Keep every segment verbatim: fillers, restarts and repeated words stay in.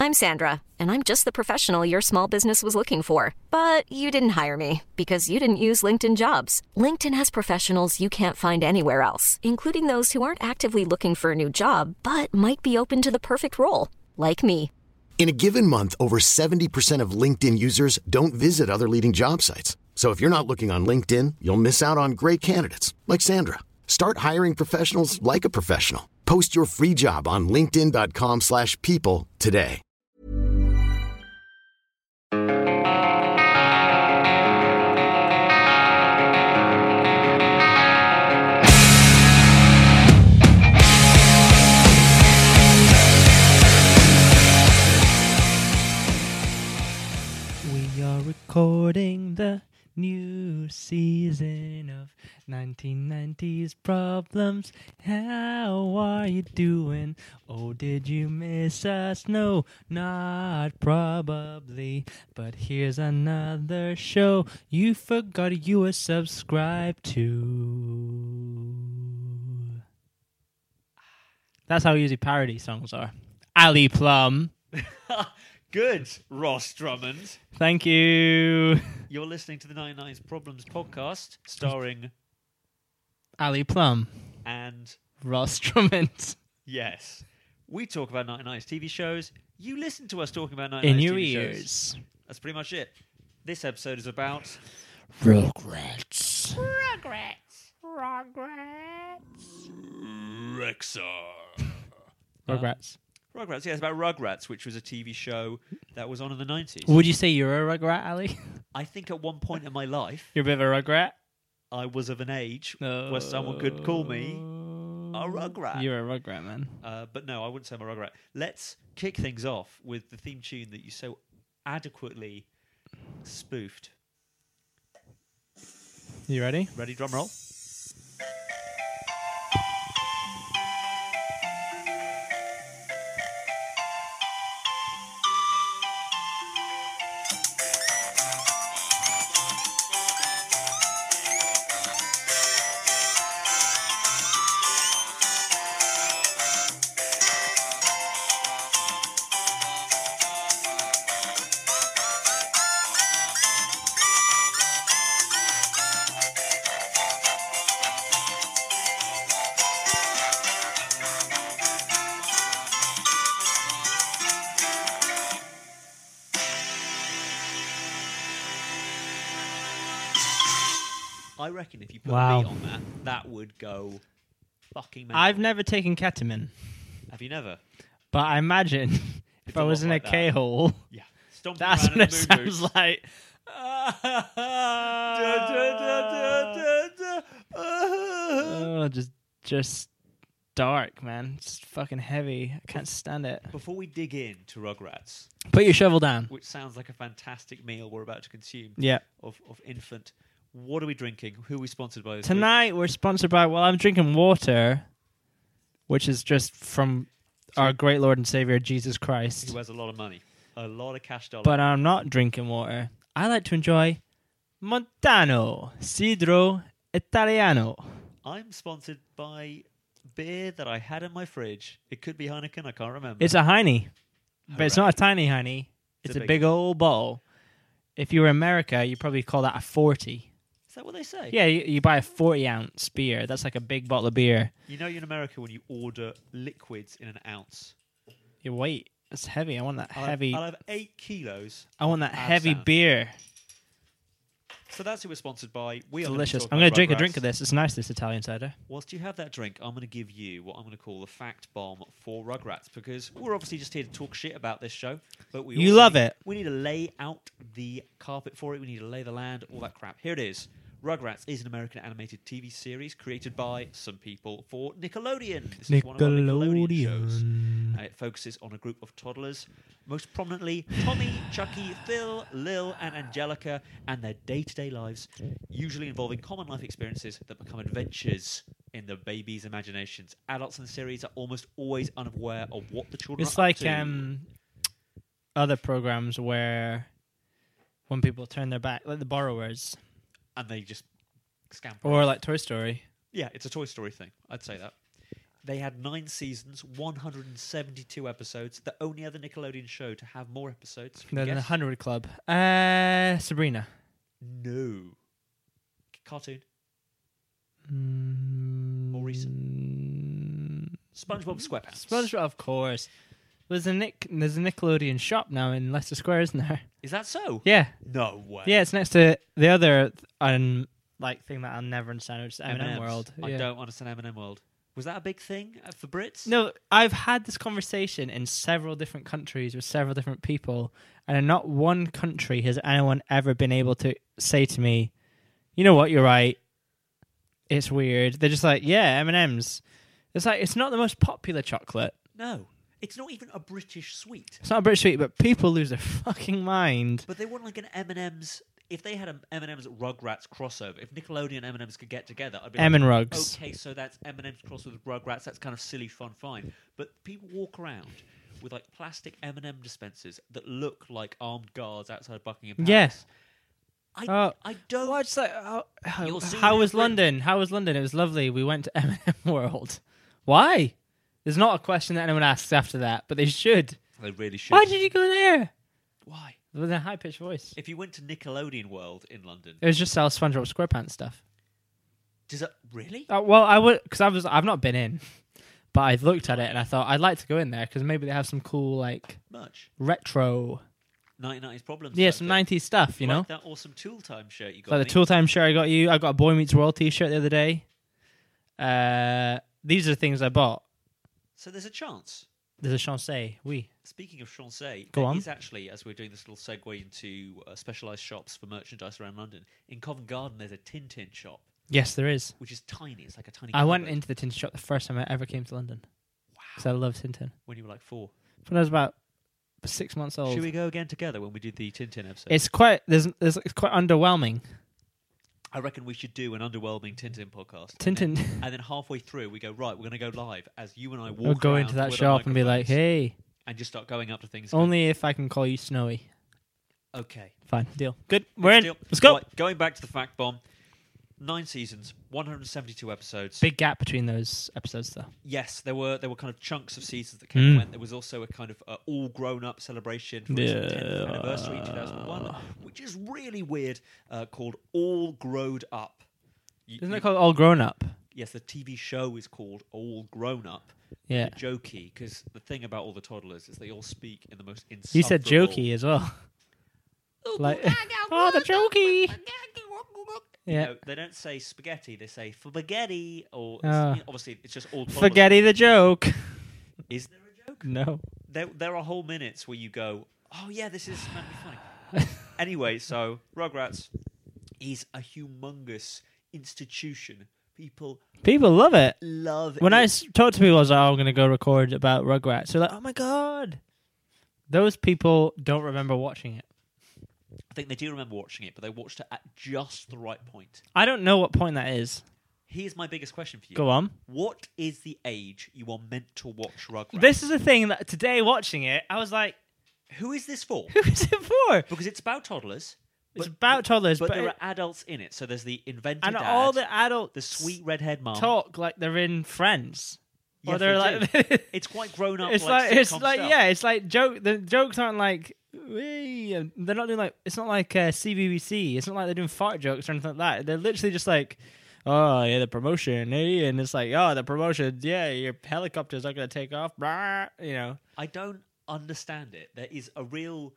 I'm Sandra, and I'm just the professional your small business was looking for. But you didn't hire me because you didn't use LinkedIn Jobs. LinkedIn has professionals you can't find anywhere else, including those who aren't actively looking for a new job, but might be open to the perfect role, like me. In a given month, over seventy percent of LinkedIn users don't visit other leading job sites. So if you're not looking on LinkedIn, you'll miss out on great candidates like Sandra. Start hiring professionals like a professional. Post your free job on linkedin.com slash people today. We are recording the new season of nineteen nineties Problems. How are you doing? Oh, did you miss us? No, not probably. But here's another show you forgot you were subscribed to. That's how easy parody songs are. Ali Plum. Good, Ross Drummond. Thank you. You're listening to the ninety-nine's Problems podcast, starring Ali Plum. and Ross Drummond. yes, we talk about ninety-nine's T V shows. You listen to us talking about In ninety-nine's your T V ears. shows. That's pretty much it. This episode is about Rugrats. Rugrats. Rugrats. Rexar. Rugrats. Rugrats, yeah, it's about Rugrats, which was a T V show that was on in the nineties. Would you say you're a Rugrat, Ali? I think at one point in my life, You're a bit of a Rugrat? I was of an age No. where someone could call me a Rugrat. You're a Rugrat, man. Uh, but no, I wouldn't say I'm a Rugrat. Let's kick things off with the theme tune that you so adequately spoofed. You ready? Ready, drum roll? I reckon if you put Wow. a beat on that, that would go fucking mental. I've never taken ketamine, Have you never? but I imagine if It's I a was lot in like a that. K-hole, Yeah. Stomping that's around what in it the moon sounds boots. like. Oh, just, just dark, man. It's fucking heavy. I can't stand it. Before we dig into Rugrats, Put your shovel down. which sounds like a fantastic meal we're about to consume Yeah. of, of infant, what are we drinking? Who are we sponsored by this week? Tonight we're sponsored by, well, I'm drinking water, which is just from our great Lord and Savior, Jesus Christ. Who has a lot of money. A lot of cash dollars. But I'm not drinking water. I like to enjoy Montano Sidro Italiano. I'm sponsored by beer that I had in my fridge. It could be Heineken, I can't remember. It's a Heine, but it's not Hooray. a tiny Heine. It's, It's a a big, big- old bottle. If you were in America, you'd probably call that a forty. Is that what they say? Yeah, you, you buy a forty ounce beer. That's like a big bottle of beer. You know you're in America when you order liquids in an ounce. You wait. It's heavy. I want that I'll heavy. Have, I'll have eight kilos. I want that of heavy absinthe. beer. So that's who we're sponsored by. We are Delicious. Talk I'm going to about drink a Rugrats. drink of this. It's nice, this Italian cider. Whilst you have that drink, I'm going to give you what I'm going to call the fact bomb for Rugrats, because we're obviously just here to talk shit about this show. But we You also love need- it. We need to lay out the carpet for it. We need to lay the land, all that crap. Here it is. Rugrats is an American animated T V series created by some people for Nickelodeon. This is one of our Nickelodeon shows. Nickelodeon. Uh, it focuses on a group of toddlers, most prominently Tommy, Chucky, Phil, Lil, and Angelica, and their day-to-day lives, usually involving common life experiences that become adventures in the babies' imaginations. Adults in the series are almost always unaware of what the children It's are like up to. um, other programs where when people turn their back, like The Borrowers, and they just scamper. or like Toy Story. Yeah, it's a Toy Story thing. I'd say that. They had nine seasons, one hundred seventy-two episodes. The only other Nickelodeon show to have more episodes. Can you Then the guess? Hundred Club. Uh, Sabrina. No. Cartoon. Mm, More recent. SpongeBob SquarePants. SpongeBob, of course. There's a Nick. There's a Nickelodeon shop now in Leicester Square, isn't there? Is that so? Yeah. No way. Yeah, it's next to the other um, like thing that I'll never understand, which is M and M M and M's. World. I Yeah. don't understand M and M World. Was that a big thing uh, for Brits? No, I've had this conversation in several different countries with several different people, and in not one country has anyone ever been able to say to me, "You know what? You're right. It's weird." They're just like, "Yeah, M and M's." It's like it's not the most popular chocolate. No. It's not even a British sweet. It's not a British sweet, but people lose their fucking mind. But they want like an M and M's. If they had an M and M's Rugrats crossover, if Nickelodeon and M and M's could get together, I'd be M like, and Rugs. okay, so that's M and M's crossed with Rugrats. That's kind of silly, fun, fine. But people walk around with like plastic M and M dispensers that look like armed guards outside Buckingham Palace. Yeah. I, Oh. I don't. Well, it's like, how, You'll how, soon how have was Britain. London? How was London? It was lovely. We went to M and M World. Why? There's not a question that anyone asks after that, but they should. They really should. Why did you go there? Why? With a high-pitched voice. If you went to Nickelodeon World in London, It was just sell SpongeBob SquarePants stuff. does it really? Uh, well, I would, because I was, I've not been in, but I looked at it and I thought I'd like to go in there because maybe they have some cool like Much. retro, nineteen nineties problems. yeah, type some thing. nineties stuff. You know, Like that awesome Tool Time shirt you got. like the me. Tool Time shirt I got you. I got a Boy Meets World T-shirt the other day. Uh, these are the things I bought. So there's a chance. There's a chancé, oui. Speaking of Chancé, Go there on. is actually, as we're doing this little segue into uh, specialised shops for merchandise around London, in Covent Garden there's a Tintin shop, Yes, there is. which is tiny. It's like a tiny I went cupboard. into the Tintin shop the first time I ever came to London. Wow. Because I love Tintin. when you were like four. When I was about six months old. Should we go again together when we do the Tintin episode? It's quite there's, there's it's quite underwhelming. I reckon we should do an underwhelming Tintin podcast. Tintin. And then, and then halfway through we go, right, we're going to go live as you and I walk We'll go around into that with shop our and be like, microphones "Hey, and just start going up to things. only if I can call you Snowy." Okay. Fine, deal. Good. We're in. Deal. Let's go. Right, going back to the fact bomb. Nine seasons, one hundred seventy-two episodes. Big gap between those episodes, though. Yes, there were there were kind of chunks of seasons that came Mm. and went. There was also a kind of uh, all grown up celebration for its Yeah. tenth anniversary in two thousand one, which is really weird, uh, called All Growed Up. You- Isn't you- it called All Grown Up? Yes, the T V show is called All Grown Up. Yeah. Jokey, because the thing about all the toddlers is they all speak in the most insufferable... You said jokey as well. Like, oh, the jokey. You Yeah. know, they don't say spaghetti, they say spaghetti, or Ah. you know, obviously it's just all toddlers. Spaghetti the joke. Is there a joke? No. There, there are whole minutes where you go, oh yeah, this is meant to be funny. Anyway, so Rugrats is a humongous institution. People People love it. love When it. I s- talk to people, I was like, oh, I'm going to go record about Rugrats. They're like, oh my God. Those people don't remember watching it. I think they do remember watching it, but they watched it at just the right point. I don't know what point that is. Here's my biggest question for you. Go on. What is the age you are meant to watch Rugrats? This is the thing that today watching it, I was like, Who is this for? who is it for? Because it's about toddlers. It's but- about toddlers, but, but, there it- are adults in it. So there's the inventor and dad, all the adults the sweet redhead mom. talk like they're in Friends. Yes, or they're they like, It's quite grown up. it's like, like it's sitcom like stuff. yeah, it's like joke. The jokes aren't like "Wee," and they're not doing like it's not like uh, C B B C. It's not like they're doing fart jokes or anything like that. They're literally just like, oh yeah, the promotion, eh? And it's like, oh, the promotion, yeah, your helicopters are gonna take off, blah, you know. I don't understand it. There is a real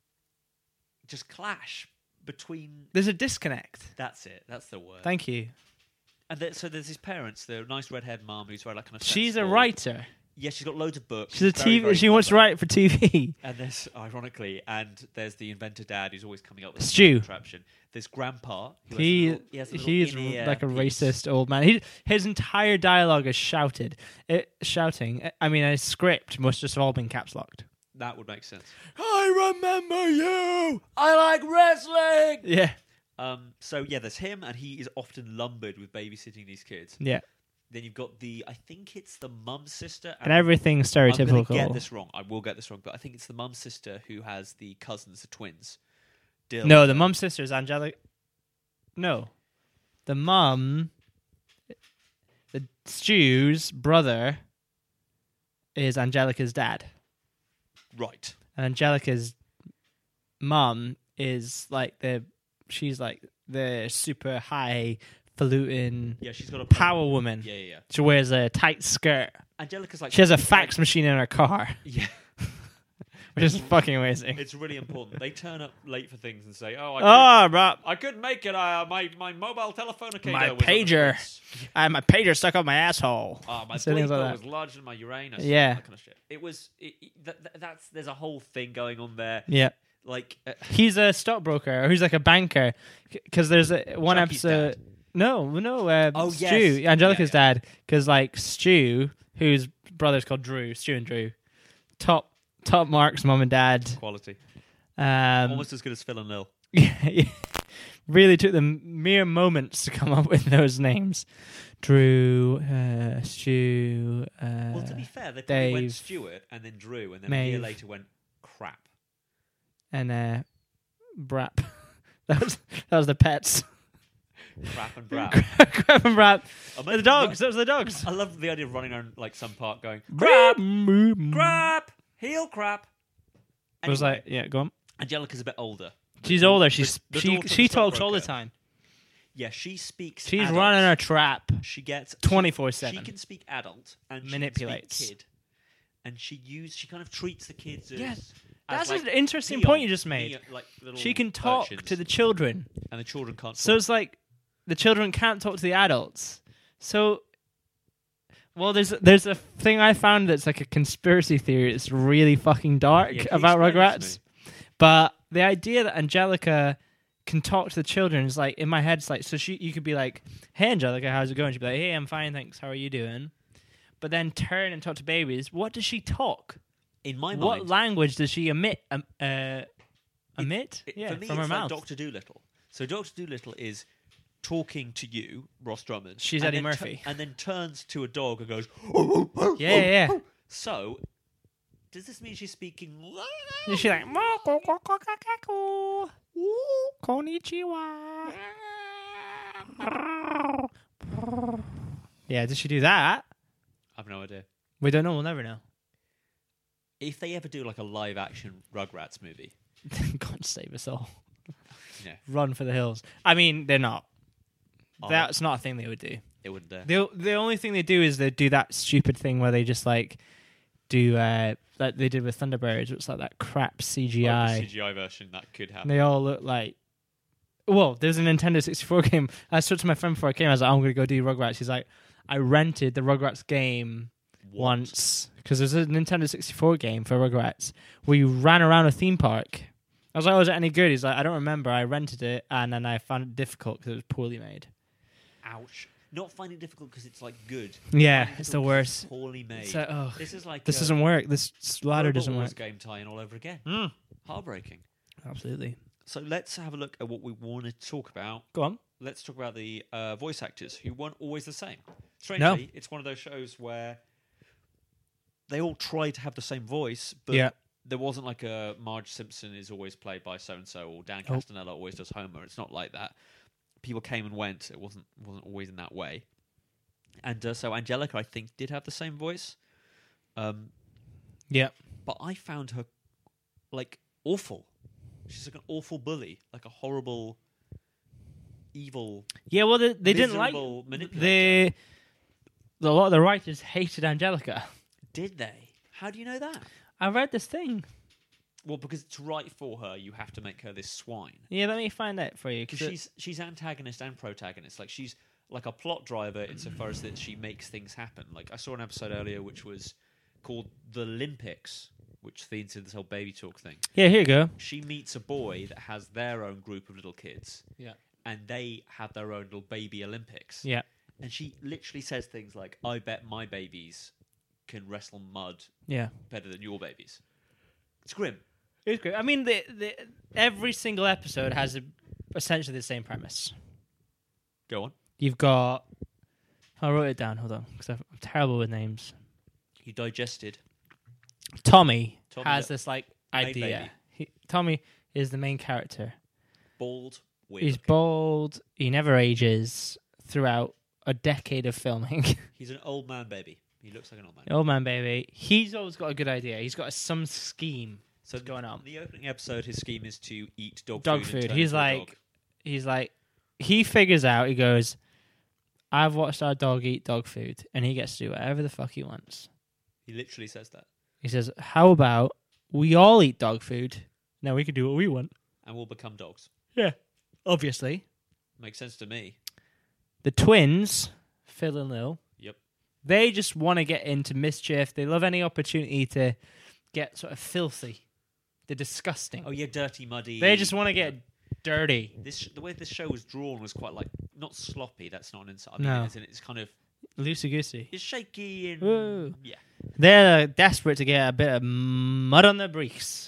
just clash between. There's a disconnect. That's it. That's the word. Thank you. And there, so there's his parents, the nice redhead mom who's very like kind of. She's a sensible. writer. Yeah, she's got loads of books. She's a very, T V. very She wants to clever. write for T V. And there's, ironically, and there's the inventor dad who's always coming up with Stu. a contraption. There's grandpa. Who He has a little, he has a little he is in-ear like a piece. racist old man. He, his entire dialogue is shouted, it, shouting. I mean, his script must just have all been caps locked. That would make sense. I remember you. I like wrestling! Yeah, Um, so, yeah, there's him, and he is often lumbered with babysitting these kids. yeah, Then you've got the, I think it's the mum sister. and everything's I'm going stereotypical. to get this wrong. I will get this wrong, but I think it's the mum sister who has the cousins, the twins. Dill. No, the mum sister is Angelica. No, the mum, the Stu's brother is Angelica's dad. Right. And Angelica's mum is like the she's like the super high falutin Yeah, she's got a power woman. Yeah, yeah, yeah. She wears a tight skirt. Angelica's like She has a fax machine in her car, Yeah. which is fucking amazing. It's really important. They turn up late for things and say, "Oh, I, Oh, bro, could, I couldn't make it. Uh, my my mobile telephone my was on the pager. fritz. I have my pager stuck up my asshole. Oh, my So things bleeper like was that. larger than my Uranus." Yeah. That kind of shit. It was. It, it, that, that- that's there's a whole thing going on there. Yeah. Like, uh, He's a stockbroker, or he's like a banker, because there's a, one Chucky's episode. dad. No, no. Uh, Oh, Stu, yes. Angelica's Yeah, dad, because like Stu, whose brother's called Drew, Stu and Drew, top top marks, mom and dad. quality. Um, Almost as good as Phil and Lil. yeah, really took them mere moments to come up with those names. Drew, uh, Stu. Uh, Well, to be fair, they probably went Dave, Stuart and then Drew, and then a year Maeve. later went crap. and uh, Brap. that was that was the pets. Crap and brap. Crap and Brap. Imagine The dogs. That was the dogs. I love the idea of running around like some park going, Crap. crap, heel crap. It was Anyway, like, yeah, go on. Angelica's a bit older. She's older. She's the she daughter of she the talks all the stockbroker. time. Yeah, she speaks. She's adult. running her trap She gets twenty-four She seven. can speak adult and she Manipulates. Can speak kid, and she use she kind of treats the kids as. Yes. as That's like an interesting peon- point you just made. peon- like little She can talk urchins, to the children. and the children can't. So talk. it's like the children can't talk to the adults. So, well, there's there's a thing I found that's like a conspiracy theory. It's really fucking dark Yeah, can you about explain it to Rugrats. But the idea that Angelica can talk to the children is like in my head. It's like so she you could be like, "Hey, Angelica, how's it going?" She'd be like, "Hey, I'm fine, thanks. How are you doing?" But then turn and talk to babies. What does she talk? in my What mind, language does she emit? Um, uh, emit? it- yeah, for me, from her it's mouth. like Doctor Doolittle. So Doctor Doolittle is talking to you, Ross Drummond. She's and Eddie then tu- Murphy. and then turns to a dog and goes. Yeah, yeah, yeah. So, does this mean she's speaking? Is she like, "Mo, ko, ko, ko, ka, ka, ko. Ooh, konnichiwa." Yeah, does she do that? I've no idea. We don't know. We'll never know. If they ever do like a live action Rugrats movie, God save us all. yeah, Run for the hills. I mean, they're not. Oh. That's not a thing they would do. it wouldn't dare. The the only thing they do is they do that stupid thing where they just like do uh like they did with Thunderbirds, which is like that crap C G I. Like the C G I version that could happen. They all look like. Well, there's a Nintendo sixty-four game. I spoke to my friend before I came. I was like, "I'm going to go do Rugrats." He's like, "I rented the Rugrats game What? once because there's a Nintendo sixty-four game for Rugrats where you ran around a theme park." I was like, "Oh, is it any good?" He's like, "I don't remember. I rented it and then I found it difficult because it was poorly made." Ouch. Not finding it difficult because it's like good. Yeah, Finding it it's the difficult 'cause worst. it's Poorly made. So, oh, this is like this uh, doesn't work. This ladder Robot doesn't Wars work. game tie-in all over again. Mm. Heartbreaking. Absolutely. So let's have a look at what we want to talk about. Go on. Let's talk about the uh, voice actors who weren't always the same. Strangely, No. it's one of those shows where they all try to have the same voice, but Yeah. there wasn't like a Marge Simpson is always played by so and so, or Dan Oh. Castanella always does Homer. It's not like that. People came and went. It wasn't wasn't always in that way. And uh, so Angelica, I think, did have the same voice, um, Yeah. but I found her like awful. She's like an awful bully, like a horrible, evil. Yeah, well, they, they didn't like miserable manipulator. the. A lot of the writers hated Angelica. Did they? How do you know that? I read this thing. Well, because to write for her, you have to make her this swine. Yeah, let me find out for you. Because it- she's she's antagonist and protagonist. Like she's like a plot driver insofar as that she makes things happen. Like I saw an episode earlier which was called The Olympics, which feeds into this whole baby talk thing. yeah, here you go. She meets a boy that has their own group of little kids, Yeah. and they have their own little baby Olympics. Yeah. And she literally says things like, "I bet my babies can wrestle mud Yeah. better than your babies." It's grim. It's great. I mean, the, the, every single episode has a, essentially the same premise. Go on. You've got... I wrote it down. Hold on. Because I'm terrible with names. You digested. Tommy, Tommy has the- this, like, Made idea. baby. He, Tommy is the main character. Bald. Weird He's looking. bald. He never ages throughout a decade of filming. He's an old man baby. He looks like an old man. Old man, baby. He's always got a good idea. He's got some scheme So going on. In the opening episode, his scheme is to eat dog, Dog food. and food. turn He's into a like, dog. he's like, he figures out. He goes, "I've watched our dog eat dog food," and he gets to do whatever the fuck he wants. He literally says that, He says, "How about we all eat dog food? Now we can do what we want." and we'll become dogs. Yeah, obviously. Makes sense to me. The twins, Phil and Lil, Yep. they just want to get into mischief. They love any opportunity to get sort of filthy. They're disgusting. Oh yeah, dirty, muddy. They just want to get dirty. This the way this show was drawn was quite like not sloppy. That's not an insult. I mean, No. it's, it's kind of Loosey goosey. it's shaky and Whoa. yeah. They're desperate to get a bit of mud on their briefs.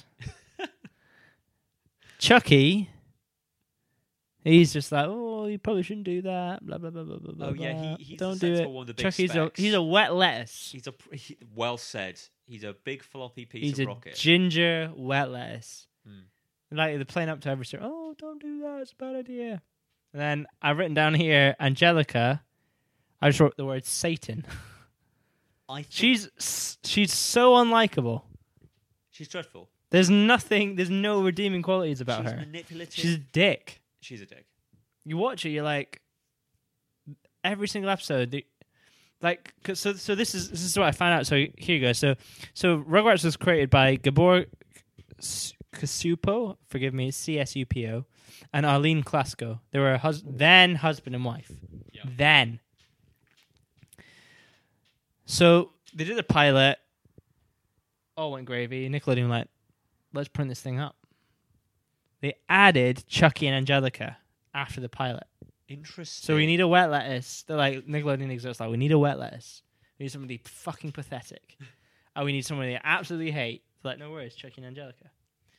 Chucky, he's just like, oh, you probably shouldn't do that. Blah blah blah blah blah. Oh yeah, blah. he, he's don't the do sensible it. one with the big Chucky's a specs. he's a wet lettuce. He's a pr- he, well said. He's a big floppy piece He's of a rocket. ginger wet lettuce. Hmm. Like they're playing up to every story. Oh, don't do that. It's a bad idea. And then I've written down here, Angelica. I just wrote the word Satan. I think She's s- she's so unlikable. she's dreadful. There's nothing. There's no redeeming qualities about she's her. manipulative. She's a dick. she's a dick. You watch it, you're like, every single episode, the, like, 'cause so so this is this is what I found out. So here you go. So so Rugrats was created by Gabor S- Casupo, forgive me, C S U P O, and Arlene Klasko. They were a hus- then husband and wife. Yeah. Then. So they did a pilot. All went gravy. Nickelodeon were like, let's print this thing up. They added Chucky and Angelica after the pilot. Interesting. So we need a wet lettuce. They're like, Nickelodeon exists like, we need a wet lettuce. We need somebody fucking pathetic. And we need somebody they absolutely hate. They're like, no worries, Chucky and Angelica.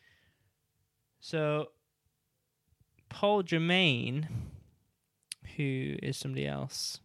So Paul Germain, who is somebody else.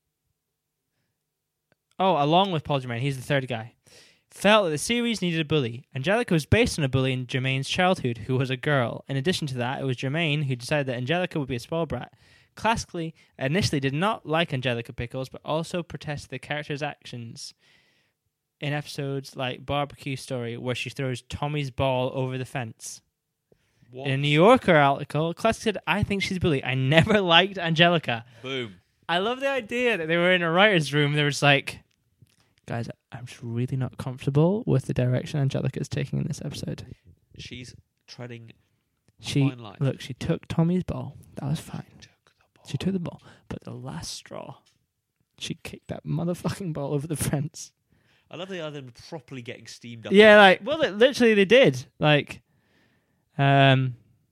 Oh, along with Paul Germain, he's the third guy. Felt that the series needed a bully. Angelica was based on a bully in Germain's childhood, who was a girl. In addition to that, it was Germain who decided that Angelica would be a spoiled brat. Classically, initially did not like Angelica Pickles, but also protested the character's actions in episodes like Barbecue Story, where she throws Tommy's ball over the fence. What? In a New Yorker article, Classic said, I think she's a bully. I never liked Angelica. Boom. I love the idea that they were in a writer's room. They were just like, guys, I'm just really not comfortable with the direction Angelica's taking in this episode. She's treading a She fine line. look, she took Tommy's ball. That was fine. Took the ball. She took the ball, but the last straw, she kicked that motherfucking ball over the fence. I love the other properly getting steamed up. Yeah, like, well, they, literally they did. Like, um,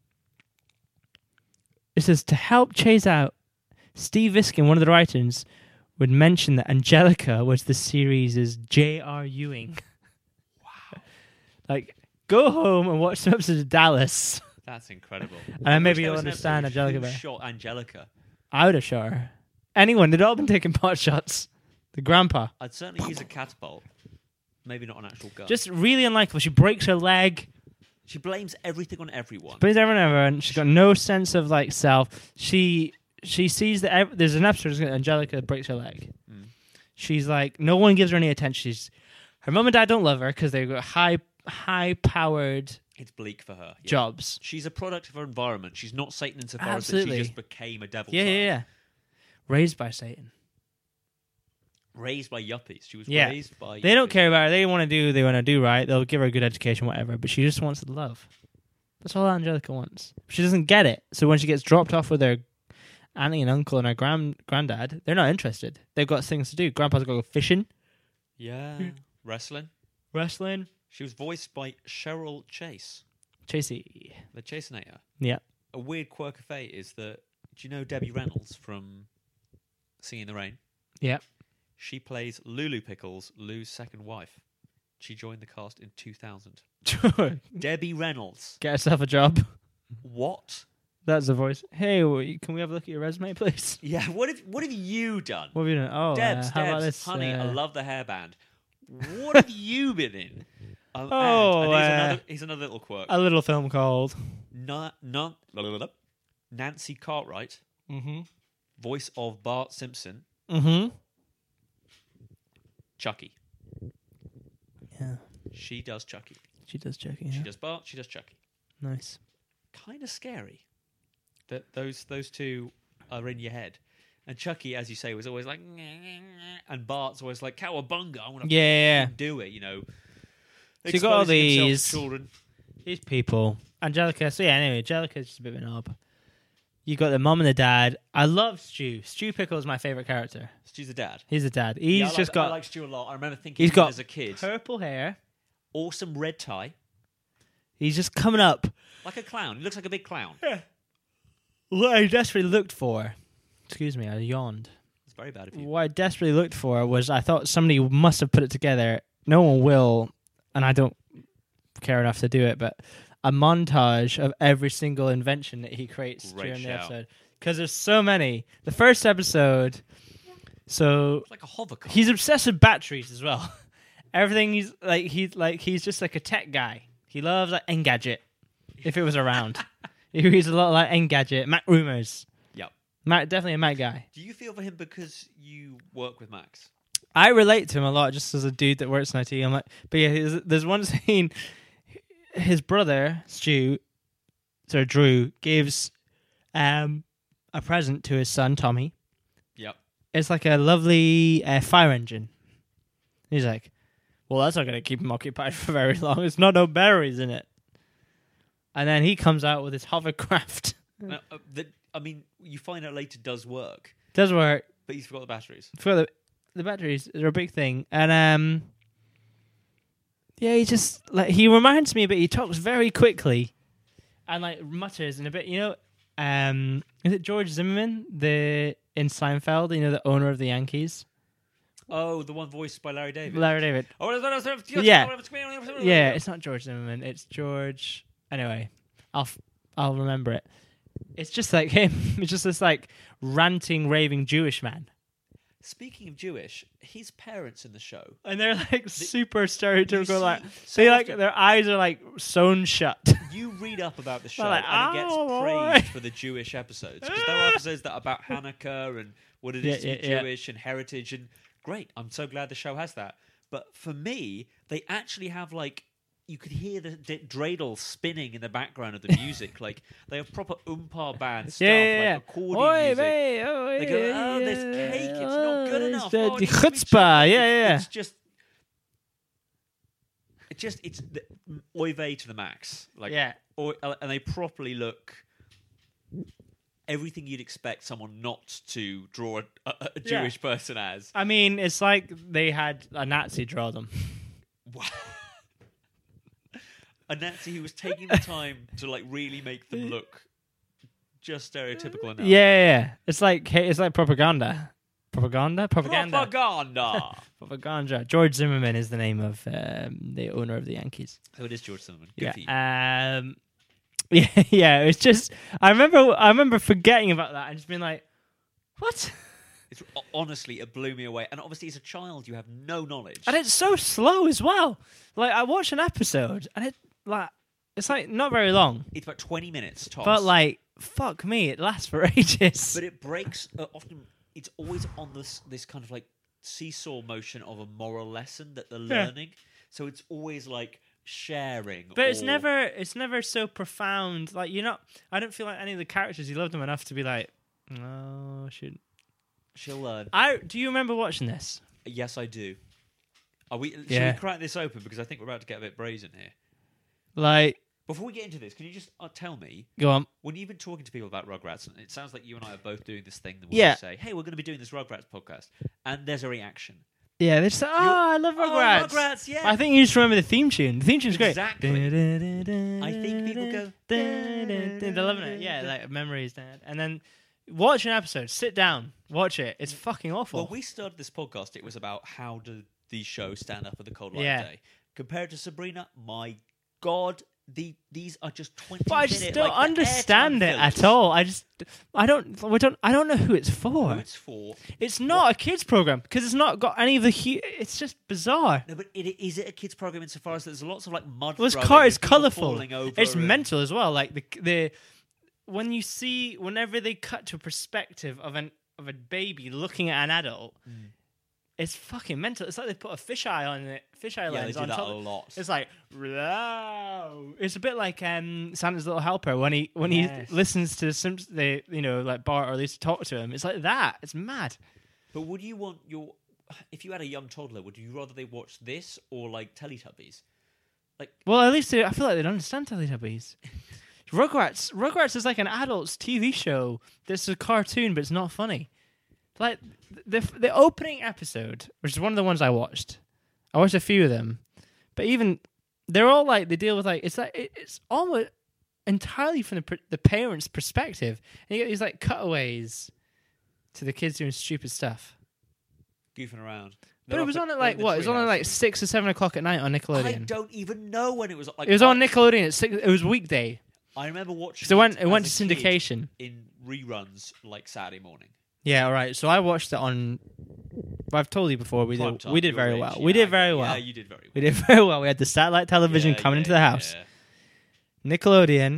it says to help chase out Steve Viskin, one of the writers, would mention that Angelica was the series' J R. Ewing. Wow. Like, go home and watch some episodes of Dallas. That's incredible. And then maybe Wish there you'll was an understand episode Angelica who better. shot Angelica. I would have shot her. Anyone. They'd all been taking pot shots. The grandpa. I'd certainly use a catapult. Maybe not an actual gun. Just really unlikable. She breaks her leg. she blames everything on everyone. Blames everyone and everyone. She's got no sense of, like, self. She she sees that ev- there's an episode where Angelica breaks her leg. Mm. She's like, no one gives her any attention. She's, her mum and dad don't love her because they've got high, high-powered It's bleak for her. Yeah. jobs. She's a product of her environment. She's not Satan insofar Absolutely. as that she just became a devil Yeah, child. yeah, yeah. Raised by Satan. Raised by yuppies. She was Yeah. raised by They don't yuppies. care about her. They want to do. They want to do right. They'll give her a good education, whatever. But she just wants love. That's all Angelica wants. She doesn't get it. So when she gets dropped off with her auntie and uncle and her grand granddad, they're not interested. They've got things to do. Grandpa's got to go fishing, Yeah. Wrestling. wrestling. She was voiced by Cheryl Chase, Chasey. the Chasenator. Yeah. A weird quirk of fate is that, do you know Debbie Reynolds from Singing in the Rain? Yeah. She plays Lulu Pickles, Lou's second wife. She joined the cast in two thousand. Debbie Reynolds. Get herself a job. What? That's the voice. Hey, w- can we have a look at your resume, please? Yeah, what have what have you done? What have you done? Oh, Debs, uh, how about Debs, this? honey, I uh, love the hairband. What have you been in? Um, Oh, and, and here's, uh, another, here's another little quirk. a little film called. Na- na- blah, blah, blah, Nancy Cartwright, Mm-hmm. voice of Bart Simpson, Mm-hmm. Chucky. Yeah, She does Chucky. she does Chucky. She Yeah. does Bart. She does Chucky. Nice. Kind of scary that those those two are in your head. And Chucky, as you say, was always like, "Nyeh, nyeh, nyeh," and Bart's always like, "Cowabunga, I want to Yeah, yeah, yeah. do it." You know. So you got all Exposing himself to these- children. These people. Angelica. So yeah, anyway, Angelica's just a bit of a knob. You got the mom and the dad. I love Stu. Stu Pickle's my favourite character. Stu's the dad. He's the dad. He's Yeah, I like, just got I like Stu a lot. I remember thinking he's of him got as a kid. purple hair. Awesome red tie. He's just coming up. Like a clown. He looks like a big clown. What I desperately looked for, excuse me, I yawned. It's very bad of you. What I desperately looked for was I thought somebody must have put it together. No one will, and I don't care enough to do it, but a montage of every single invention that he creates Great during the shout. episode. Because there's so many. The first episode, so It's like a hover car. he's obsessed with batteries as well. Everything he's like, he's like, he's just like a tech guy. He loves like Engadget, if it was around. He reads a lot like Engadget, Mac Rumors. Yep. Mac, definitely a Mac guy. Do you feel for him because you work with Max? I relate to him a lot just as a dude that works in I T. I'm like, but yeah, there's, there's one scene. His brother Stu, so Drew, gives um, a present to his son Tommy. Yep. It's like a lovely uh, fire engine. He's like, well, that's not going to keep him occupied for very long. It's not no batteries in it. And then he comes out with his hovercraft. Now, uh, the, I mean, you find out later does work, Does work. but he's forgot the batteries. For the the batteries are a big thing, and um, yeah, he just like he reminds me, but he talks very quickly, and like mutters and a bit. You know, um, is it George Zimmerman, the in Seinfeld? You know, the owner of the Yankees, Oh, the one voiced by Larry David. Larry David. Oh, Yeah. Yeah, it's not George Zimmerman. It's George. Anyway, I'll f- I'll remember it. It's just like him. It's just this like ranting, raving Jewish man. Speaking of Jewish, his parents in the show. And they're like super stereotypical, see like so they like often- their eyes are like sewn shut. You read up about the show, They're like, and it gets "Oh, boy." praised for the Jewish episodes because there are episodes that are about Hanukkah and what it is Yeah, to be yeah, yeah. Jewish and heritage. And great, I'm so glad the show has that. But for me, they actually have like you could hear the d- dreidel spinning in the background of the music. Like they have proper umpar band stuff, Yeah, yeah, yeah. like accordion Oi, music. mate, oh, They go, yeah, oh, this yeah, cake, it's not good oh, enough. it's the- Oh, it the needs to be chutzpah, chocolate." yeah, It's- yeah. It's just, it's just, it's the, oy vey to the max. Like, Yeah. Or, and they properly look everything you'd expect someone not to draw a, a, a Yeah. Jewish person as. I mean, it's like they had a Nazi draw them. A Nazi who was taking the time to like really make them look just stereotypical enough. Yeah, yeah, yeah. It's like hey, it's like propaganda, propaganda, propaganda, Propaganda. propaganda. George Zimmerman is the name of um, the owner of the Yankees. So it is George Zimmerman. Good for you. yeah. Um, yeah, yeah. It's just I remember I remember forgetting about that and just being like, what? It's, honestly, it blew me away. And obviously, as a child, you have no knowledge. And it's so slow as well. Like I watched an episode and it like it's like not very long, It's about twenty minutes tops. but like fuck me, it lasts for ages. But it breaks. Uh, often, it's always on this this kind of like seesaw motion of a moral lesson that they're Yeah. learning. So it's always like sharing. But it's or- never it's never so profound. Like you're not. I don't feel like any of the characters you love them enough to be like, oh, should She'll learn. I? Do you remember watching this? Yes, I do. Are we? Should Yeah. we crack this open because I think we're about to get a bit brazen here. Like, Before we get into this, can you just uh, tell me go on. when you've been talking to people about Rugrats? And it sounds like you and I are both doing this thing that we Yeah. say, "Hey, we're going to be doing this Rugrats podcast," and there's a reaction. Yeah, they just say, oh, I love Oh, Rugrats. Rugrats, yeah. I think you just remember the theme tune. The theme tune's great. Exactly. I think people go, They're loving it. Yeah, like memories, Dad. And then watch an episode. Sit down. Watch it. It's fucking awful. Well, we started this podcast. It was about how do these shows stand up for the cold light Yeah. of day. Compared to Sabrina, my God, the these are just twenty. But I just minute, don't like, the understand airtime it fillers. at all. I just, I don't, we don't, I don't know who it's for. Who it's for? It's not a kids program because it's not got any of the. Hu- it's just bizarre. No, but it, is it a kids program insofar as there's lots of like mud? Well, it's throwing car. and It's people colourful. falling over It's and- mental as well. Like the the when you see whenever they cut to a perspective of an of a baby looking at an adult, it's fucking mental. It's like they put a fisheye on it, fisheye Yeah, they lens do on that top. a lot. It's like, wow. It's a bit like um, Santa's Little Helper when he when Yes. he listens to some, they, you know, like Bart or Lisa talk to him. It's like that. It's mad. But would you want your... If you had a young toddler, would you rather they watch this or, like, Teletubbies? Like, Well, at least they, I feel like they don't understand Teletubbies. Rugrats, Rugrats is like an adult's T V show. That's a cartoon, but it's not funny. Like the the opening episode, which is one of the ones I watched. I watched a few of them, but even they're all like they deal with like it's like it, it's almost entirely from the pr- the parents' perspective. And you get these like cutaways to the kids doing stupid stuff. goofing around. But They're it was up on at- at like in the what? It was on at treehouse like and- six or seven o'clock at night on Nickelodeon. I don't even know when it was. Like, It was I, on Nickelodeon at six. It was weekday. I remember watching. So it went. it It went as to a kid syndication. in reruns, like Saturday morning. Yeah, all right. So I watched it on. I've told you before. We Prime did. time, We did your very age. well. Yeah, we did I- very well. Yeah, you did very well. We did very well. We had the satellite television Yeah, coming yeah, into the house. yeah. Nickelodeon.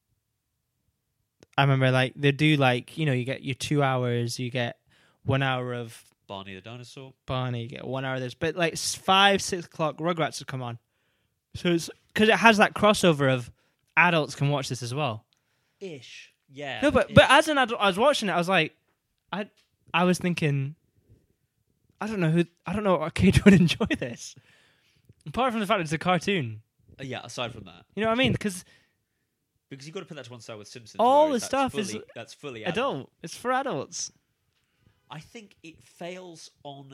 I remember, like they do, like you know, you get your two hours, you get one hour of Barney the dinosaur. Barney, you get one hour of this, but like s- five, six o'clock, Rugrats would come on. So it's because it has that crossover of adults can watch this as well. Ish. Yeah. No, but ish. but as an adult, I was watching it. I was like, I I was thinking, I don't know who, I don't know what kid would enjoy this. Apart from the fact it's a cartoon, Uh, yeah. Aside from that, you know what I mean? Because because you've got to put that to one side with Simpsons. All whereas the that's stuff is fully, that's fully adult. adult, it's for adults. I think it fails on,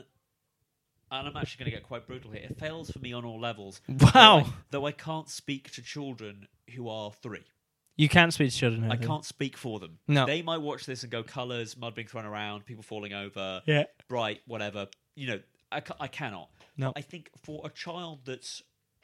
and I'm actually going to get quite brutal here. It fails for me on all levels. Wow. Though I, though I can't speak to children who are three. You can't speak to children. I can't speak for them. No. They might watch this and go, colours, mud being thrown around, people falling over, Yeah. bright, whatever. You know, I, ca- I cannot. No. But I think for a child that's...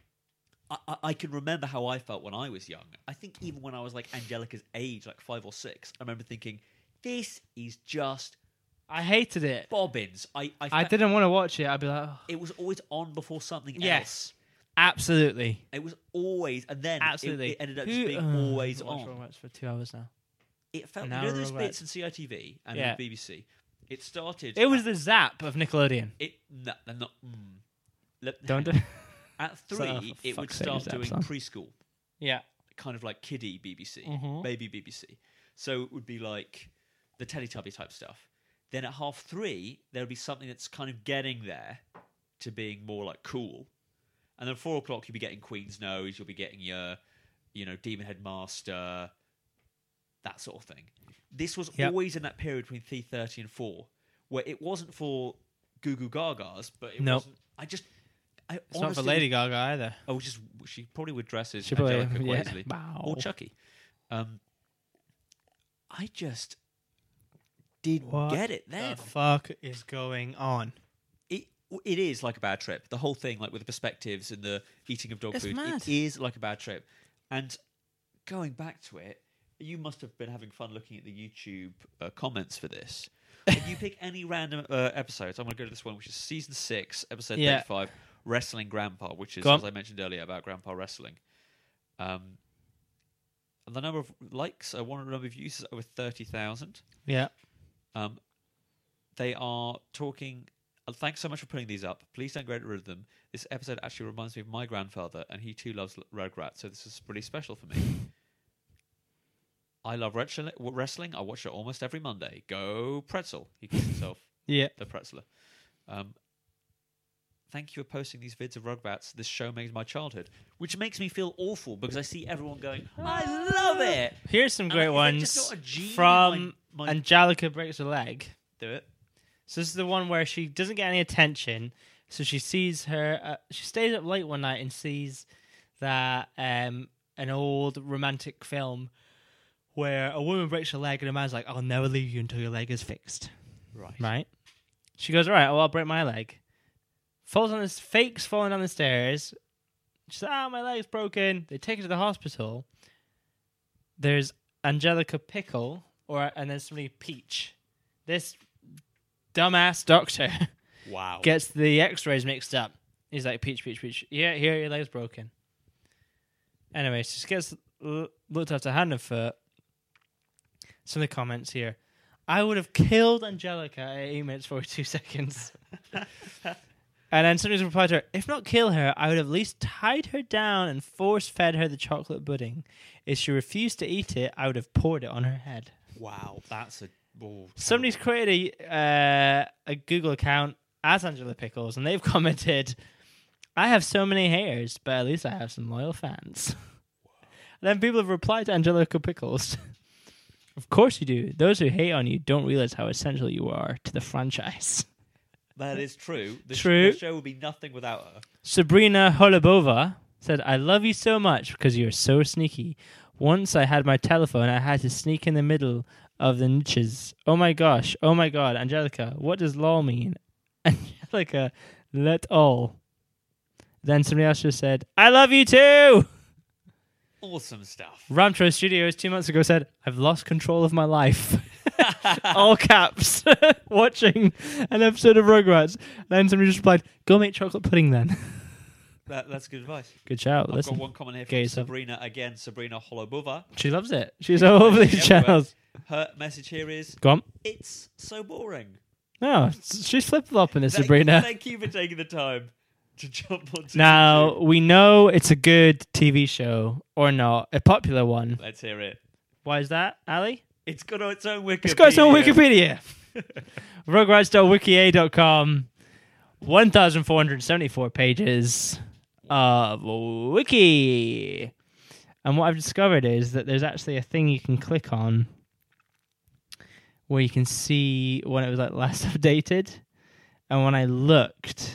I, I, I can remember how I felt when I was young. I think even when I was like Angelica's age, like five or six, I remember thinking, this is just I hated it. bobbins. I, I, I fe- didn't want to watch it. I'd be like, oh. It was always on before something Yes. else. Absolutely. It was always... And then it- Absolutely. It, ended up Who- just being uh, always I've watched on. Rugrats for two hours now. It felt... An You hour know those of bits Rugrats. in C I T V and Yeah. in the B B C? It started... It was at- the Zap of Nickelodeon. It no, they're not. Mm. Let- Don't do. At So, three, for it would fuck's sake, start Zap doing song. preschool, Yeah. kind of like kiddie B B C, Mhm. baby B B C. So it would be like the Teletubby type stuff. Then at half three, there would be something that's kind of getting there to being more like cool. And then four o'clock, you'll be getting Queen's Nose. You'll be getting your, you know, Demon Headmaster, that sort of thing. This was Yep. always in that period between three thirty and four, where it wasn't for Goo Goo Gagas, but it Nope. wasn't. I just. I It's not for honestly Lady Gaga either. Oh, just she probably would dress as She probably- Angelica yeah. Quaisley Wow. or Chucky. Um, I just didn't What get it then. The fuck is going on? It it is like a bad trip. The whole thing, like with the perspectives and the eating of dog It's food, mad. it is like a bad trip. And going back to it, you must have been having fun looking at the YouTube uh, comments for this. If you pick any random uh, episodes, I'm going to go to this one, which is season six, episode Yeah. thirty-five, Wrestling Grandpa, which is, Go on. as I mentioned earlier, about Grandpa wrestling. Um, and the number of likes, I wanted a number of views is over thirty thousand. Yeah. Um, they are talking. Uh, thanks so much for putting these up. Please don't get rid of them. This episode actually reminds me of my grandfather, and he too loves Rugrats, so this is pretty special for me. I love wrestling. wrestling. I watch it almost every Monday. Go Pretzel. He calls himself Yeah. the Pretzeler. Um, thank you for posting these vids of Rugrats. This show makes my childhood, which makes me feel awful because I see everyone going, I love it. Here's some And great is that ones just not a gene in from my- my- Angelica Breaks a Leg. Do it. So this is the one where she doesn't get any attention. So she sees her. Uh, she stays up late one night and sees that um, an old romantic film where a woman breaks her leg and a man's like, "I'll never leave you until your leg is fixed." Right. Right. She goes, "All right, well, I'll break my leg." Falls on this, fakes falling down the stairs. She's like, "Ah, my leg's broken." They take her to the hospital. There's Angelica Pickle, or and there's somebody Peach. This dumbass doctor Wow. gets the X-rays mixed up. He's like, "Peach, Peach, Peach. Yeah, here, your leg's broken." Anyway, she just gets l- looked after hand and foot. Some of the comments here. I would have killed Angelica at eight minutes forty-two seconds. And then somebody's replied to her, if not kill her, I would have at least tied her down and force-fed her the chocolate pudding. If she refused to eat it, I would have poured it on her head. Wow, that's a... Oh, Somebody's created a, uh, a Google account as Angela Pickles, and they've commented, I have so many haters, but at least I have some loyal fans. Then people have replied to Angelica Pickles. Of course you do. Those who hate on you don't realize how essential you are to the franchise. That is true. The, True. Sh- the show would be nothing without her. Sabrina Holubova said, I love you so much because you're so sneaky. Once I had my telephone, I had to sneak in the middle of the niches. Oh my gosh. Oh my god. Angelica, what does lol mean? Angelica, let all. Then somebody else just said, I love you too! Awesome stuff. Ramtro Studios two months ago said, I've lost control of my life. All caps. Watching an episode of Rugrats. Then somebody just replied, go make chocolate pudding then. That, that's good advice. Good shout. I've Listen. got one comment here Gay from stuff. Sabrina, again, Sabrina Holubova. She loves it. She's all over these Everywhere. channels. Her message here is, Go on. it's so boring. No, s- she's flip-flopping this, Thank- Sabrina. Thank you for taking the time to jump onto Now, YouTube. we know it's a good T V show, or not. A popular one. Let's hear it. Why is that, Ali? It's got its own Wikipedia. It's got its own Wikipedia. Rugrats dot wiki a dot com. one thousand four hundred seventy-four pages of wiki. And what I've discovered is that there's actually a thing you can click on where you can see when it was like last updated. And when I looked,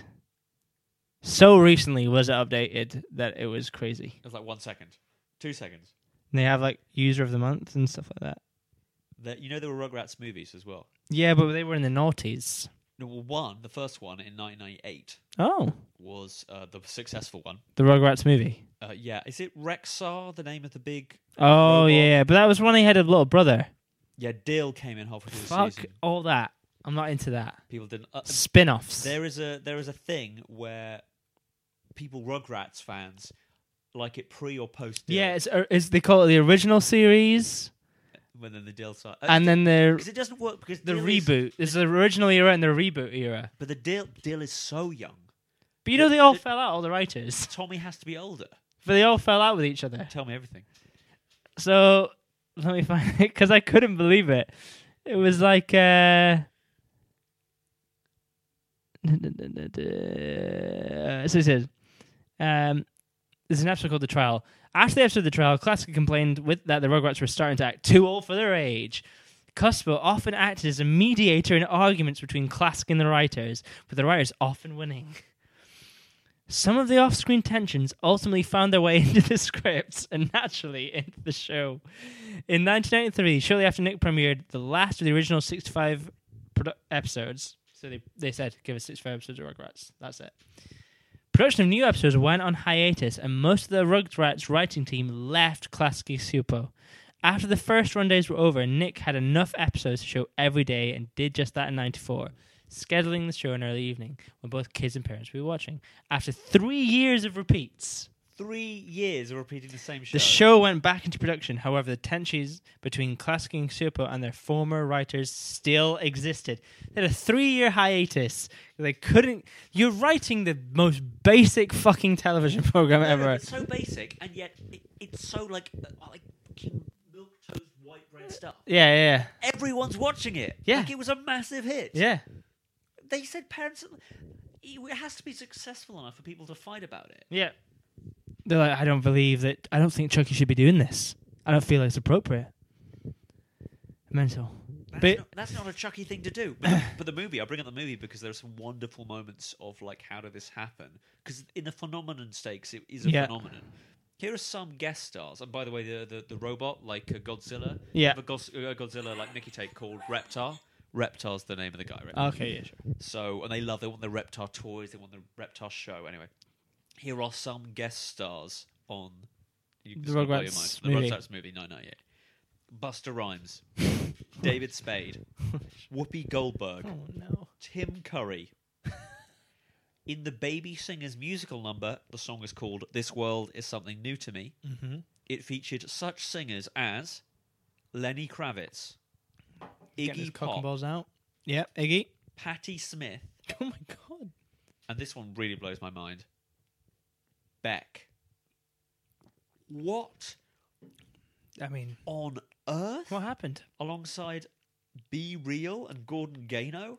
so recently was it updated that it was crazy. It was like one second. Two seconds. And they have like user of the month and stuff like that. That, you know there were Rugrats movies as well. Yeah, but they were in the noughties. No, well, one, the first one in nineteen ninety-eight Oh, was uh, the successful one. the Rugrats movie. Uh, yeah, is it Rexar, the name of the big Oh, robot? yeah, but that was when he had a little brother. Yeah, Dale came in halfway through the Fuck season. all that. I'm not into that. People didn't... Uh, Spin-offs. there is a there is a thing where people, Rugrats fans, like it pre or post Dale. Yeah, it's, uh, it's they call it the original series, When then the Dale side. Uh, and then the because it doesn't work because the Dale is- reboot. There's the original era and the reboot era. but the Dale Dale is so young. But you know The- they all the- fell out, all the writers. Tommy has to be older. But they all fell out with each other. Tell me everything. So let me find it because I couldn't believe it. It was like uh so it says um there's an episode called The Trial. After the episode of The Trial, Classic complained with that the Rugrats were starting to act too old for their age. Cuspo often acted as a mediator in arguments between Classic and the writers, with the writers often winning. Some of the off-screen tensions ultimately found their way into the scripts and naturally into the show. In nineteen ninety-three, shortly after Nick premiered the last of the original sixty-five produ- episodes, so they they said, give us sixty-five episodes of Rugrats. That's it. Production of new episodes went on hiatus, and most of the Rugrats writing team left Classic Supo. After the first run days were over, Nick had enough episodes to show every day and did just that in ninety-four, scheduling the show in early evening when both kids and parents were watching. After three years of repeats, Three years of repeating the same show. the show went back into production. However, the tensions between Classic and Supo and their former writers still existed. They had a three-year hiatus. They couldn't... You're writing the most basic fucking television program No, no, ever. It's so basic, and yet it, it's so like uh, like fucking milk toast white bread stuff. Yeah, yeah, Everyone's watching it. Yeah. Like it was a massive hit. yeah. They said parents... It has to be successful enough for people to fight about it. Yeah. They're like, I don't believe that... I don't think Chucky should be doing this. I don't feel it's appropriate. Mental. That's, But- not, that's not a Chucky thing to do. But the, but the movie, I bring up the movie because there are some wonderful moments of like, how did this happen? Because in the phenomenon stakes, it is a Yeah. phenomenon. Here are some guest stars. And by the way, the the, the robot, like uh, Godzilla, Yeah. have a Gos- uh, Godzilla like Mickey Take called Reptar. Reptar's the name of the guy, right? Okay, yeah, sure. So, and they love, they want the Reptar toys, they want the Reptar show. Anyway, here are some guest stars on you, The it's gonna blow your Rugrats mind. movie. The Rugrats movie, nineteen ninety-eight. Buster Rhymes, David Spade, Whoopi Goldberg, Oh, no. Tim Curry. In the Baby Singers musical number, the song is called This World Is Something New to Me. Mm-hmm. It featured such singers as Lenny Kravitz, Getting his Iggy cock and Pop, balls out. Yep, Iggy. Patti Smith, Oh my god. and this one really blows my mind. Beck. What I mean, on earth? what happened? Alongside Be Real and Gordon Gano?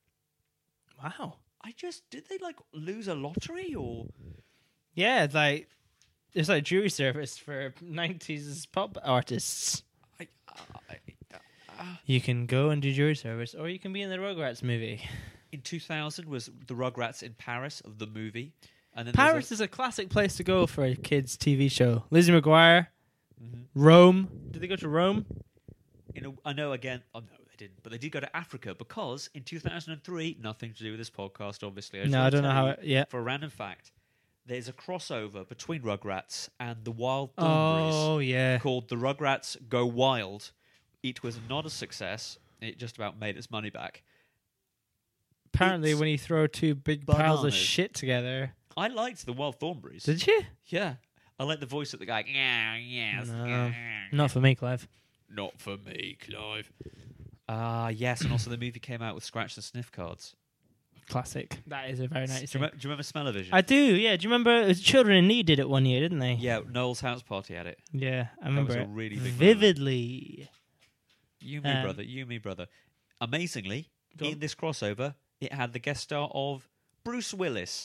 Wow. I just did they like lose a lottery or Yeah, it's like it's like jury service for nineties pop artists. I, I, I, You can go and do jury service, or you can be in the Rugrats movie. in two thousand was the Rugrats in Paris of the movie, and then Paris there's is a classic place to go for a kids' T V show. Lizzie McGuire, Mhm. Rome. Did they go to Rome? a, in a, I know again. Oh no, they didn't, but they did go to Africa because in two thousand three, nothing to do with this podcast, obviously. just No, wanna I don't know tell how. you, It, yeah. For a random fact, there's a crossover between Rugrats and the Wild Thornberrys Oh yeah. called The Rugrats Go Wild. It was not a success. It just about made its money back. Apparently, It's when you throw two big piles of bananas. shit together, I liked the Wild Thornberrys. did you? Yeah. I like the voice of the guy. Yeah, yes. No, yeah. not for me, Clive. Not for me, Clive. Ah, yes, and also the movie came out with scratch and sniff cards. Classic. That is a very Do nice you, thing. remember, do you remember Smell-O-Vision? I do. Yeah. Do you remember? It was Children in Need did it one year, didn't they? Yeah, Noel's house party had it. Yeah, I That remember was a it really big moment. vividly. You, me, Um, brother. You, me, brother. Amazingly, Go on. in this crossover, it had the guest star of Bruce Willis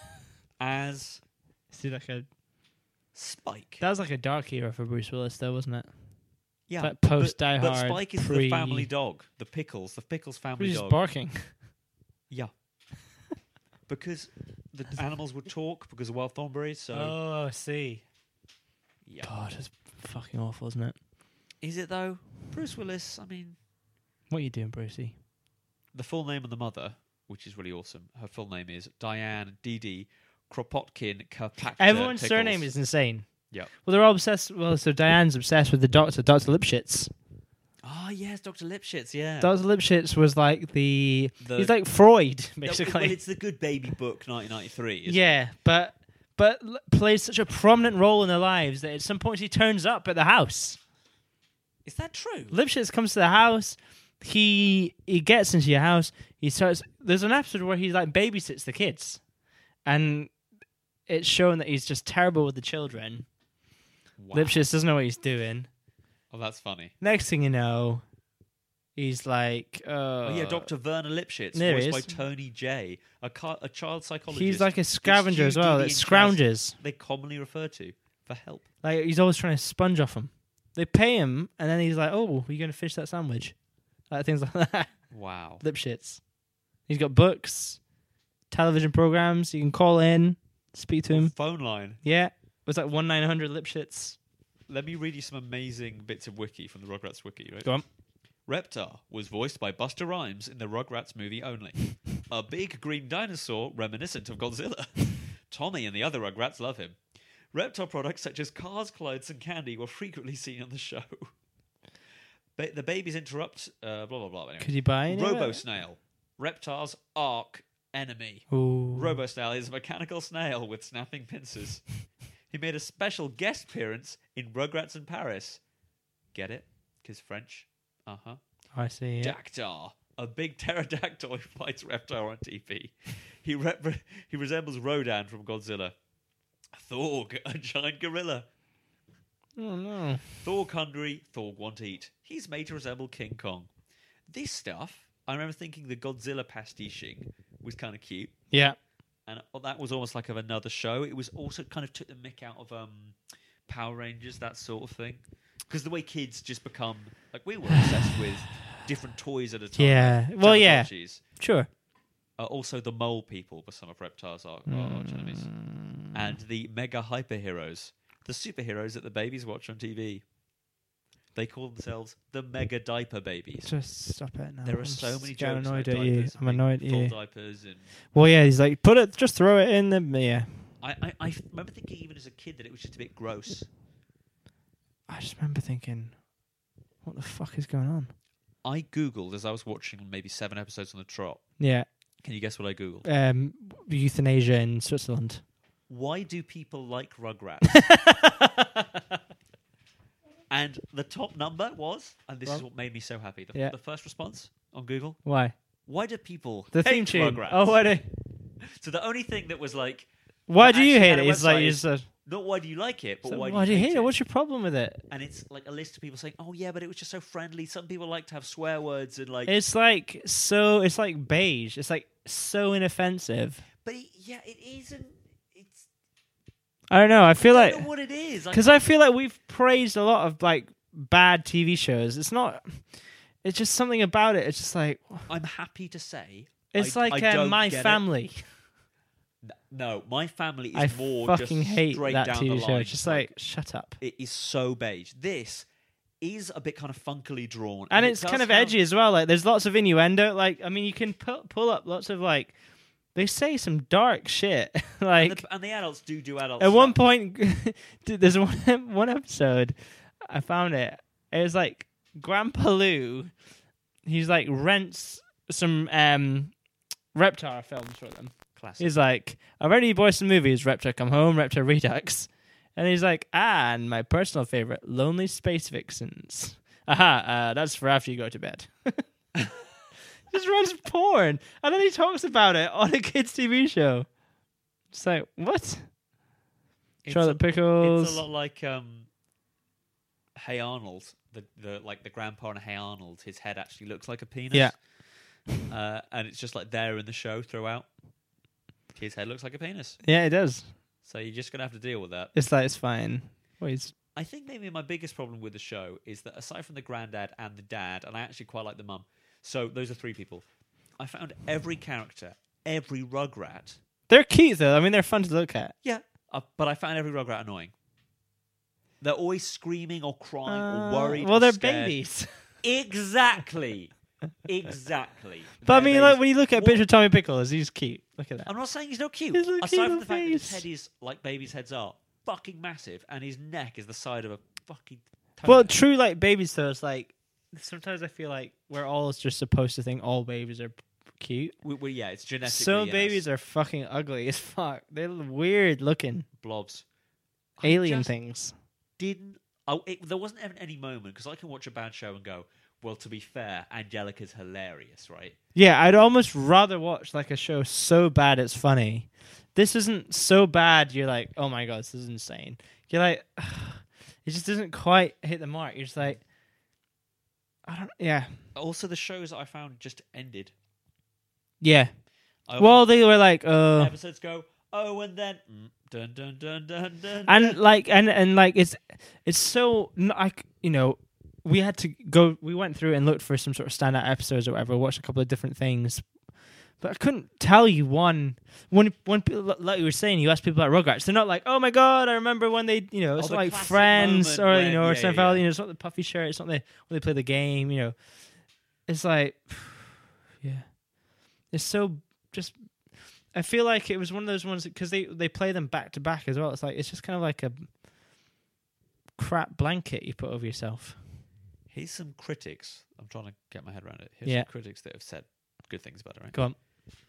as See, like a Spike. that was like a dark era for Bruce Willis, though, wasn't it? Yeah, like post Die but, Hard, but Spike is pre- the family dog, the Pickles, the Pickles family He was dog. just barking. Yeah, because the animals would talk because of Wild Thornberrys. So Oh, I see. yeah, God, it's fucking awful, isn't it? is it though? Bruce Willis. I mean, What are you doing, Brucey? the full name of the mother, which is really awesome. Her full name is Diane Dee Kropotkin Kirkpatrick. Everyone's surname is insane. Yeah. Well, they're all obsessed. Well, so Diane's obsessed with the doctor, Doctor Lipschitz. Ah, yes, Doctor Lipschitz. Yeah. Doctor Lipschitz was like the, The- he's like Freud, No, basically. well, it's the Good Baby book, nineteen ninety-three. isn't Yeah, but but l- plays such a prominent role in their lives that at some point he turns up at the house. it? Is that true? Lipschitz comes to the house. He he gets into your house. He starts. There's an episode where he like babysits the kids, and it's shown that he's just terrible with the children. Wow. Lipschitz doesn't know what he's doing. Oh, that's funny. Next thing you know, he's like, uh, Oh, yeah, Doctor Werner Lipschitz, there voiced he by is. Tony Jay, a, ca- a child psychologist. he's like a that scavenger Stu, as well. Dee That Dee, and Chaz, scrounges. They commonly refer to for help. Like he's always trying to sponge off them. They pay him, and then he's like, "Oh, are you going to finish that sandwich?" Like things like that. Wow. Lipschitz. He's got books, television programs. You can call in, speak to him. Phone line. Yeah, it was like one nine hundred Lipschitz. Let me read you some amazing bits of wiki from the Rugrats wiki. Right? Go on. Reptar was voiced by Buster Rhymes in the Rugrats movie only. A big green dinosaur reminiscent of Godzilla. Tommy and the other Rugrats love him. Reptar products such as cars, clothes, and candy were frequently seen on the show. Ba- the babies interrupt. Uh, blah blah blah. Anyway. Could you buy any? Robo Snail, Reptar's arch enemy. Ooh. Robo Snail is a mechanical snail with snapping pincers. He made a special guest appearance in Rugrats in Paris. Get it? Because French. Uh huh. I see. Yeah. Dactar, a big pterodactyl who fights Reptar on T V. He rep- he resembles Rodan from Godzilla. Thorg, a giant gorilla. Oh no. Thorg hungry, Thorg want to eat. He's made to resemble King Kong. This stuff, I remember thinking the Godzilla pastiching was kind of cute. Yeah. And that was almost like of another show. It was also kind of took the mick out of um, Power Rangers, that sort of thing. Because the way kids just become... Like, we were obsessed with different toys at a time. Yeah. Well, yeah. Tamagotchis. Sure. Uh, also, the mole people were some of Reptar's arch arch enemies. Mm. And the mega hyper heroes. The superheroes that the babies watch on T V. They call themselves the Mega Diaper Babies. Just stop it now. There are I'm so just many getting jokes annoyed about at you. diapers. I'm being annoyed at full you. diapers and... Well, yeah. He's like, put it. Just throw it in the. Yeah. I, I, I remember thinking even as a kid that it was just a bit gross. I just remember thinking, what the fuck is going on? I googled as I was watching maybe seven episodes on the trot. Yeah. Can you guess what I googled? Um, euthanasia in Switzerland. Why do people like Rugrats? And the top number was, and this Well, is what made me so happy, the, yeah. the first response on Google, Why? why do people The hate theme tune. Rugrats? Oh, why do? So the only thing that was like... Why that do you actually hate had it? a It's like website you is said. Not why do you like it, but So why, why do you hate hate it? it? What's your problem with it? And it's like a list of people saying, oh yeah, but it was just so friendly. Some people like to have swear words and like... It's like so. It's like beige. It's like so inoffensive. But it, yeah, it isn't... It's... I don't know. I feel I like don't know what it is. I because I feel like we've praised a lot of like bad T V shows. It's not. It's just something about it. It's just like I'm happy to say... it's I, like I uh, don't My get it. Family. No, My Family is I more fucking just hate straight that down T V the show. line. It's just like shut up. It is so beige. This is a bit kind of funkily drawn. And it it's does kind of have- edgy as well. Like there's lots of innuendo. Like I mean, you can pull pull up lots of like they say some dark shit. like And the, and the adults do do adult at stuff. one point, dude, there's one one episode I found it. It was like Grandpa Lou. He's like rents some um, Reptar films for them. Classic. He's like, I've already bought some movies. Reptar Come Home, Reptar Redux. And he's like, ah, and my personal favorite, Lonely Space Vixens. Aha, uh, that's for after you go to bed. Just runs porn. And then he talks about it on a kids' T V show. It's like, what? It's Charlotte a, Pickles. It's a lot like um, Hey Arnold. The, the like the grandpa in Hey Arnold. His head actually looks like a penis. Yeah. Uh, and it's just like there in the show throughout. His head looks like a penis. Yeah, it does. So you're just gonna have to deal with that. It's like, it's fine. Well, he's I think maybe my biggest problem with the show is that aside from the granddad and the dad, and I actually quite like the mum, so those are three people, I found every character, every Rugrat, They're cute, though. I mean, they're fun to look at. yeah, uh, but I found every Rugrat annoying. They're always screaming or crying Uh, or worried. Well, or they're scared. babies. Exactly. Exactly. But I They're mean, like babies. when you look at a What- picture of Tommy Pickles, he's cute. Look at that. I'm not saying he's not cute. He's a cute Aside from little the fact that his face. head is like babies' heads are, fucking massive, and his neck is the side of a fucking. Well, toenail. true, like babies, though, it's like sometimes I feel like we're all just supposed to think all babies are p- cute. We, we, yeah, it's genetically. Some yes. babies are fucking ugly as fuck. They're weird looking blobs. I alien just things. Didn't. Oh, it, there wasn't even any moment because I can watch a bad show and go, well, to be fair, Angelica's hilarious, right? Yeah, I'd almost rather watch like a show so bad it's funny. This isn't so bad. You're like, oh my god, this is insane. You're like, ugh, it just doesn't quite hit the mark. You're just like, I don't. Yeah, Also, the shows that I found just ended. yeah. I Well, they were like, uh, episodes go, oh, and then mm, dun dun dun dun dun. and dun. like, and and like, it's it's so like you know, we had to go. We went through and looked for some sort of standout episodes or whatever. Watched a couple of different things. But I couldn't tell you one. When when people, like you were saying, you ask people about Rugrats, they're not like, "Oh my god, I remember when they, you know, it's Oh, the not like classic Friends moment or when- you know, or yeah, yeah, Seinfeld. yeah. You know, it's not the puffy shirt. It's not the when they play the game. You know, it's like, yeah, it's so just. I feel like it was one of those ones because they they play them back to back as well. It's like it's just kind of like a crap blanket you put over yourself. Here's some critics. I'm trying to get my head around it. Here's Yeah. some critics that have said good things about it, right? Go on.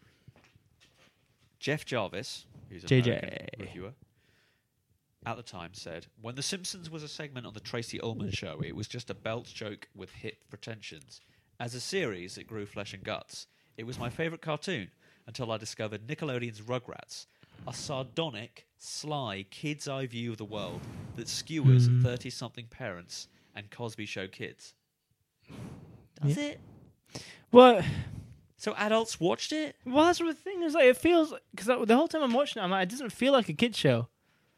Jeff Jarvis, who's an J J. American reviewer, at the time said, when The Simpsons was a segment on the Tracy Ullman show, it was just a belt joke with hit pretensions. As a series, it grew flesh and guts. It was my favourite cartoon until I discovered Nickelodeon's Rugrats, a sardonic, sly, kid's eye view of the world that skewers Hmm. thirty-something parents and Cosby Show kids. Does Yeah. it? Well, So adults watched it? well, that's the thing is like it feels because the whole time I'm watching it, I'm like, it doesn't feel like a kid show.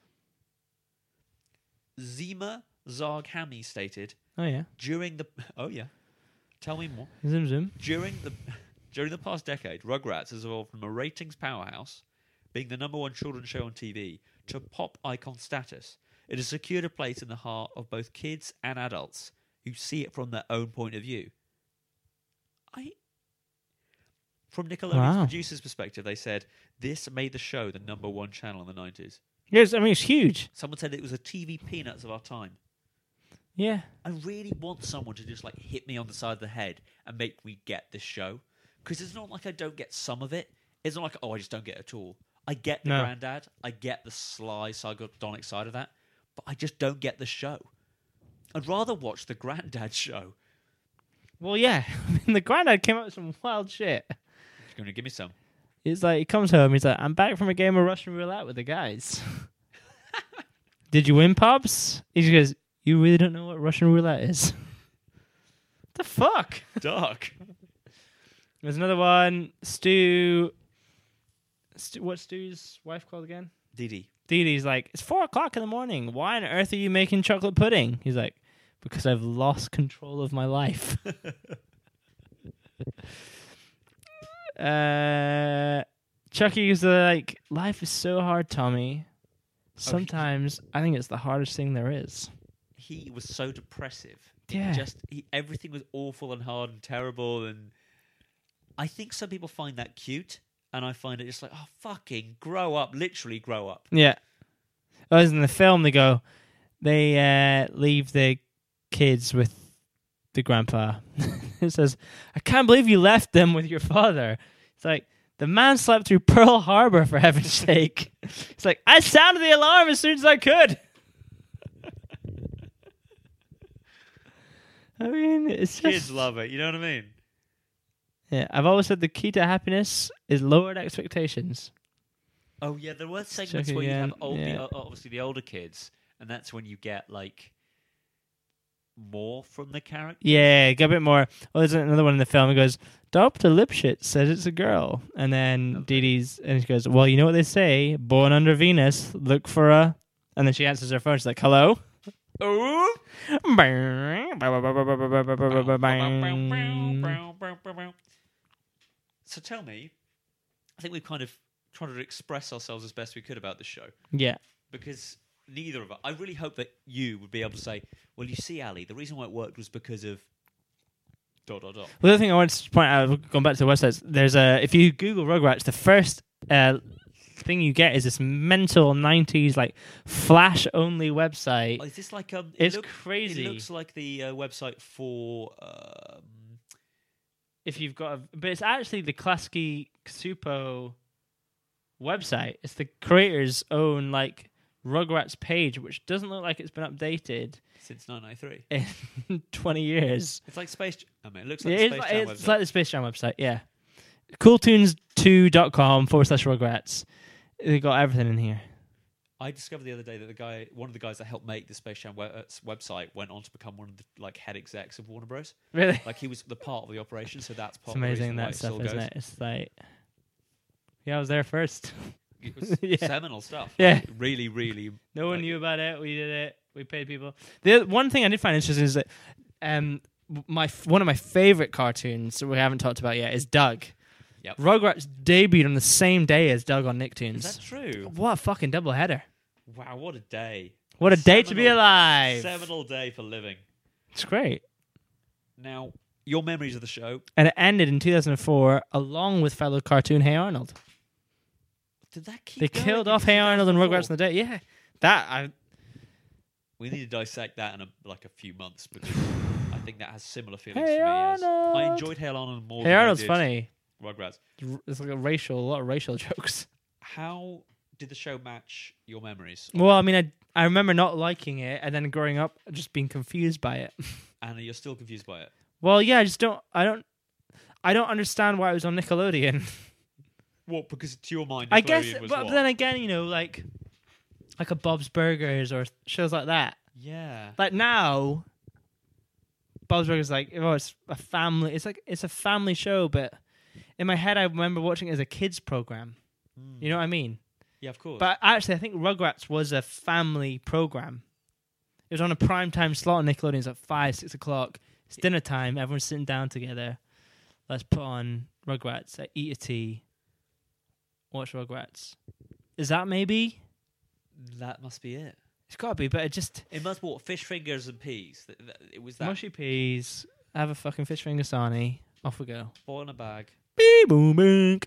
Zima Zarghami stated, Oh yeah, during the... Oh, yeah. Tell me more. zoom zoom. During the during the past decade, Rugrats has evolved from a ratings powerhouse, being the number one children's show on T V, to pop icon status. It has secured a place in the heart of both kids and adults who see it from their own point of view. I... From Nickelodeon's Wow. producers' perspective, they said, this made the show the number one channel in the nineties. Yes, I mean it's huge. Someone said it was a T V Peanuts of our time. Yeah, I really want someone to just like hit me on the side of the head and make me get this show. Because it's not like I don't get some of it. It's not like, oh, I just don't get it at all. I get the No. granddad. I get the sly, sardonic side of that. But I just don't get the show. I'd rather watch the Granddad Show. Well, yeah. I mean, the Granddad came up with some wild shit. You're going to give me some. It's like, he comes home, he's like, I'm back from a game of Russian roulette with the guys. Did you win, Pops? He just goes, you really don't know what Russian roulette is? What the fuck? Dark. There's another one. Stu... Stu what's Stu's wife called again? Dee Dee. Dee Dee's like, it's four o'clock in the morning. Why on earth are you making chocolate pudding? He's like, because I've lost control of my life. uh, Chucky's like, life is so hard, Tommy. Sometimes I think it's the hardest thing there is. He was so depressive. Yeah. Just he, everything was awful and hard and terrible. And I think some people find that cute. And I find it just like, oh, fucking grow up. Literally grow up. Yeah. As in the film, they go, they uh, leave the kids with the grandpa. It says, I can't believe you left them with your father. It's like, the man slept through Pearl Harbor, for heaven's sake. It's like, I sounded the alarm as soon as I could. I mean, it's just... Kids love it. You know what I mean? Yeah, I've always said the key to happiness is lowered expectations. Oh, yeah, there were segments Chucky where you again, have old, yeah. the, obviously the older kids, and that's when you get, like, more from the character. Yeah, get a bit more. Well, there's another one in the film. It goes, Doctor Lipschitz says it's a girl. And then Okay. Dee Dee's, and she goes, well, you know what they say? Born under Venus, look for a... And then she answers her phone. She's like, hello? Oh! So tell me, I think we've kind of tried to express ourselves as best we could about the show. Yeah. Because neither of us, I really hope that you would be able to say, well, you see, Ali, the reason why it worked was because of dot, dot, dot. The other thing I wanted to point out, going back to the websites, there's a, if you Google Rugrats, the first uh, thing you get is this mental nineties, like, Flash-only website. Oh, is this like... Um, It's it look, crazy. It looks like the uh, website for... Um, If you've got, a, but it's actually the Klasky Ksupo website. It's the creator's own like Rugrats page, which doesn't look like it's been updated since nineteen ninety-three. in twenty years. It's like Space... I mean, it looks like Yeah, the it's, Space like, Jam it's website. like the Space Jam website, yeah. cooltunes two dot com forward slash Rugrats. They got everything in here. I discovered the other day that the guy, one of the guys that helped make the Space Jam we- uh, website, went on to become one of the like head execs of Warner Bros. Really? Like he was the part of the operation, so that's It's part of the amazing, reason why that it stuff, still isn't goes. it? It's like, yeah, I was there first. It was Yeah. seminal stuff. Yeah. Like, really, really. No one like, knew about it. We did it. We paid people. The other- one thing I did find interesting is that um, my f- one of my favorite cartoons that we haven't talked about yet is Doug. Yep. Rugrats debuted on the same day as Doug on Nicktoons. Is that true? What a fucking double header! Wow, what a day! What a day to be Seminal- alive! Seminal day for living. It's great. Now, your memories of the show? And it ended in two thousand four, along with fellow cartoon Hey Arnold. Did that keep? They going killed in off Hey Arnold and two thousand four? Rugrats on the day. Yeah, that I. We need to dissect that in a, like a few months because I think that has similar feelings Hey to me. As Arnold! I enjoyed Hey Arnold more. Hey than I Arnold's did funny. Rugrats. It's like a racial, a lot of racial jokes. How did the show match your memories? Well, I mean, I I remember not liking it, and then growing up, just being confused by it. And you're still confused by it. Well, yeah, I just don't. I don't. I don't understand why it was on Nickelodeon. What? Because to your mind, I guess, Nickelodeon was but what? then again, you know, like, like a Bob's Burgers or shows like that. yeah. Like now, Bob's Burgers, like, oh, it's a family. It's like it's a family show, but in my head, I remember watching it as a kids program. Mm. You know what I mean? Yeah, of course. But actually, I think Rugrats was a family program. It was on a prime time slot on Nickelodeon. It's at five, six o'clock. It's dinner time. Everyone's sitting down together. Let's put on Rugrats. Uh, eat a tea. Watch Rugrats. Is that maybe? that must be it. It's got to be, but it just... It must be what, fish fingers and peas. Th- th- It was that Mushy peas. Have a fucking fish finger sarnie. Off we go. ball in a bag. Beep, boom, bink.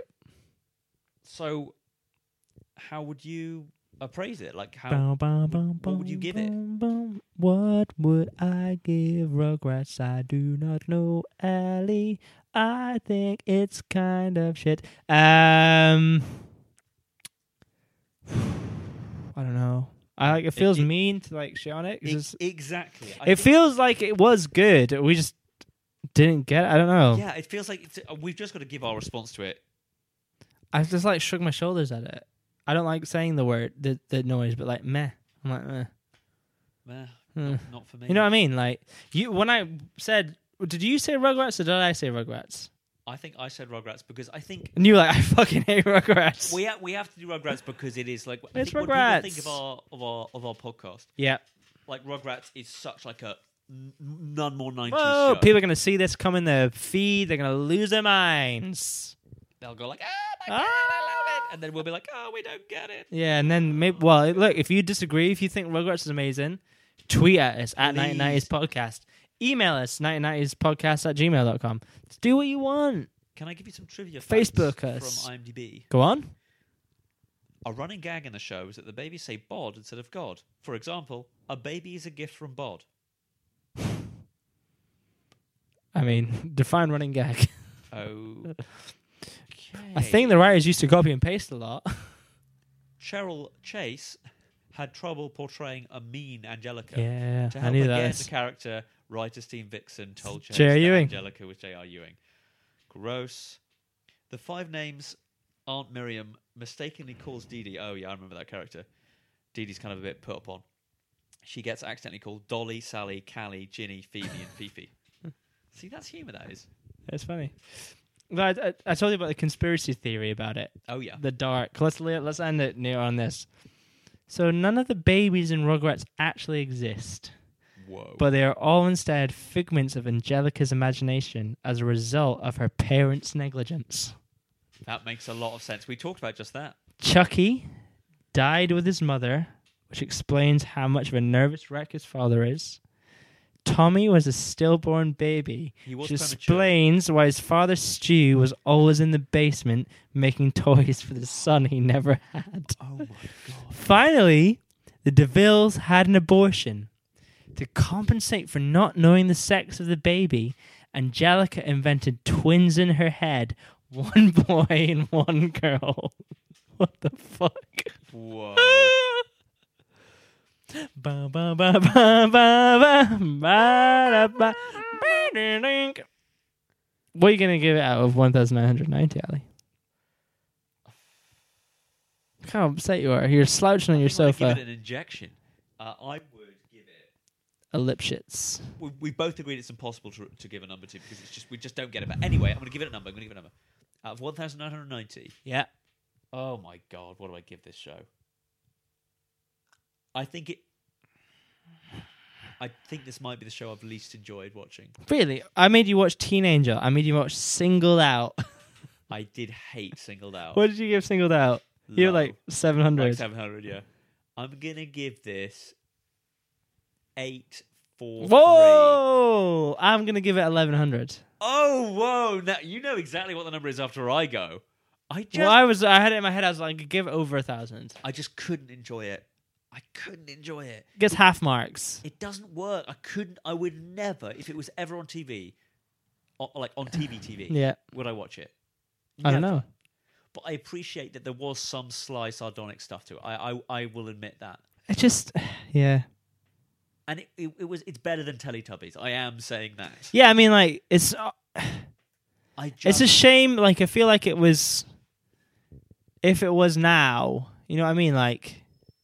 So, how would you appraise it? Like, how? Bow, bow, bow, what bow, would you give it? bow, bow. What would I give Rugrats? I do not know, Ellie. I think it's kind of shit. Um, I don't know. I I like it feels it, mean to like shit on it. 'Cause Ex- it's- exactly. I it think- feels like it was good. We just didn't get it. I don't know. Yeah, it feels like it's, uh, we've just got to give our response to it. I just like shrug my shoulders at it. I don't like saying the word, the, the noise, but like meh. I'm like meh. Meh, Hmm. not, not for me. You know what I mean? Like you, when I said, did you say Rugrats or did I say Rugrats? I think I said Rugrats because I think And you were like, I fucking hate Rugrats. we ha- we have to do Rugrats because it is like I It's think when Rugrats. people think of our of our of our podcast, Yeah. like Rugrats is such like a n- none more nineties Whoa! show. People are gonna see this come in the feed. They're gonna lose their minds. They'll go like, oh my god, I love it, and then we'll be like, oh, we don't get it. Yeah, and then maybe. Well, look, if you disagree, if you think Rugrats is amazing, tweet at us at Please. nineteen nineties podcast. Email us nineteen nineties podcast at gmail dot com. Do what you want. Can I give you some trivia facts Facebook us. from IMDb? Go on. A running gag in the show is that the babies say bod instead of God. For example, a baby is a gift from bod. I mean, define running gag. Oh. I think the writers used to copy and paste a lot. Cheryl Chase had trouble portraying a mean Angelica. Yeah, To I help knew her that. get was- into character, writer Steve Vixen told Chase J R that Ewing. Angelica was J R Ewing. Gross. The five names Aunt Miriam mistakenly calls Dee Dee. Oh, yeah, I remember that character. Dee Dee's kind of a bit put upon. She gets accidentally called Dolly, Sally, Callie, Ginny, Phoebe, and Fifi. See, that's humour, that is. It's funny. But I, I, I told you about the conspiracy theory about it. Oh, yeah. The dark. Let's let's end it near on this. So none of the babies in Rugrats actually exist, Whoa. but they are all instead figments of Angelica's imagination as a result of her parents' negligence. That makes a lot of sense. We talked about just that. Chucky died with his mother, which explains how much of a nervous wreck his father is. Tommy was a stillborn baby, He was which premature. explains why his father Stu was always in the basement making toys for the son he never had. Oh, my God. Finally, the DeVilles had an abortion. To compensate for not knowing the sex of the baby, Angelica invented twins in her head, one boy and one girl. What the fuck? Whoa. Ba, ba, ba, ba, ba, ba, ba, da, ba, ba, ding, ding. What are you going to give it out of one thousand nine hundred ninety, Ali? Look how upset you are. You're slouching on your I think I'd sofa. give it an injection. Uh, I would give it. A Lipschitz. We, we both agreed it's impossible to, to give a number to because it's just we just don't get it. But anyway, I'm going to give it a number. I'm going to give it a number. Out of one thousand nine hundred ninety. Yeah. Oh my God, what do I give this show? I think it. I think this might be the show I've least enjoyed watching. Really? I made you watch Teen Angel. I made you watch Singled Out. I did hate Singled Out. What did you give Singled Out? You're Low. like seven hundred. Like seven hundred, yeah. I'm going to give this eight four Whoa! I'm going to give it eleven hundred. Oh, whoa. Now, you know exactly what the number is after I go. I just, Well, I was. I had it in my head. I was like, give it over a thousand. I just couldn't enjoy it. I couldn't enjoy it. Gets half marks. It doesn't work. I couldn't. I would never, if it was ever on T V, or, like on T V T V, Yeah. would I watch it? I don't Never. know. But I appreciate that there was some sly, sardonic stuff to it. I, I, I will admit that. It just, yeah, And it, it, it was. It's better than Teletubbies. I am saying that. yeah. I mean, like, it's uh, I just, it's a shame. Like, I feel like it was, if it was now, you know what I mean? Like,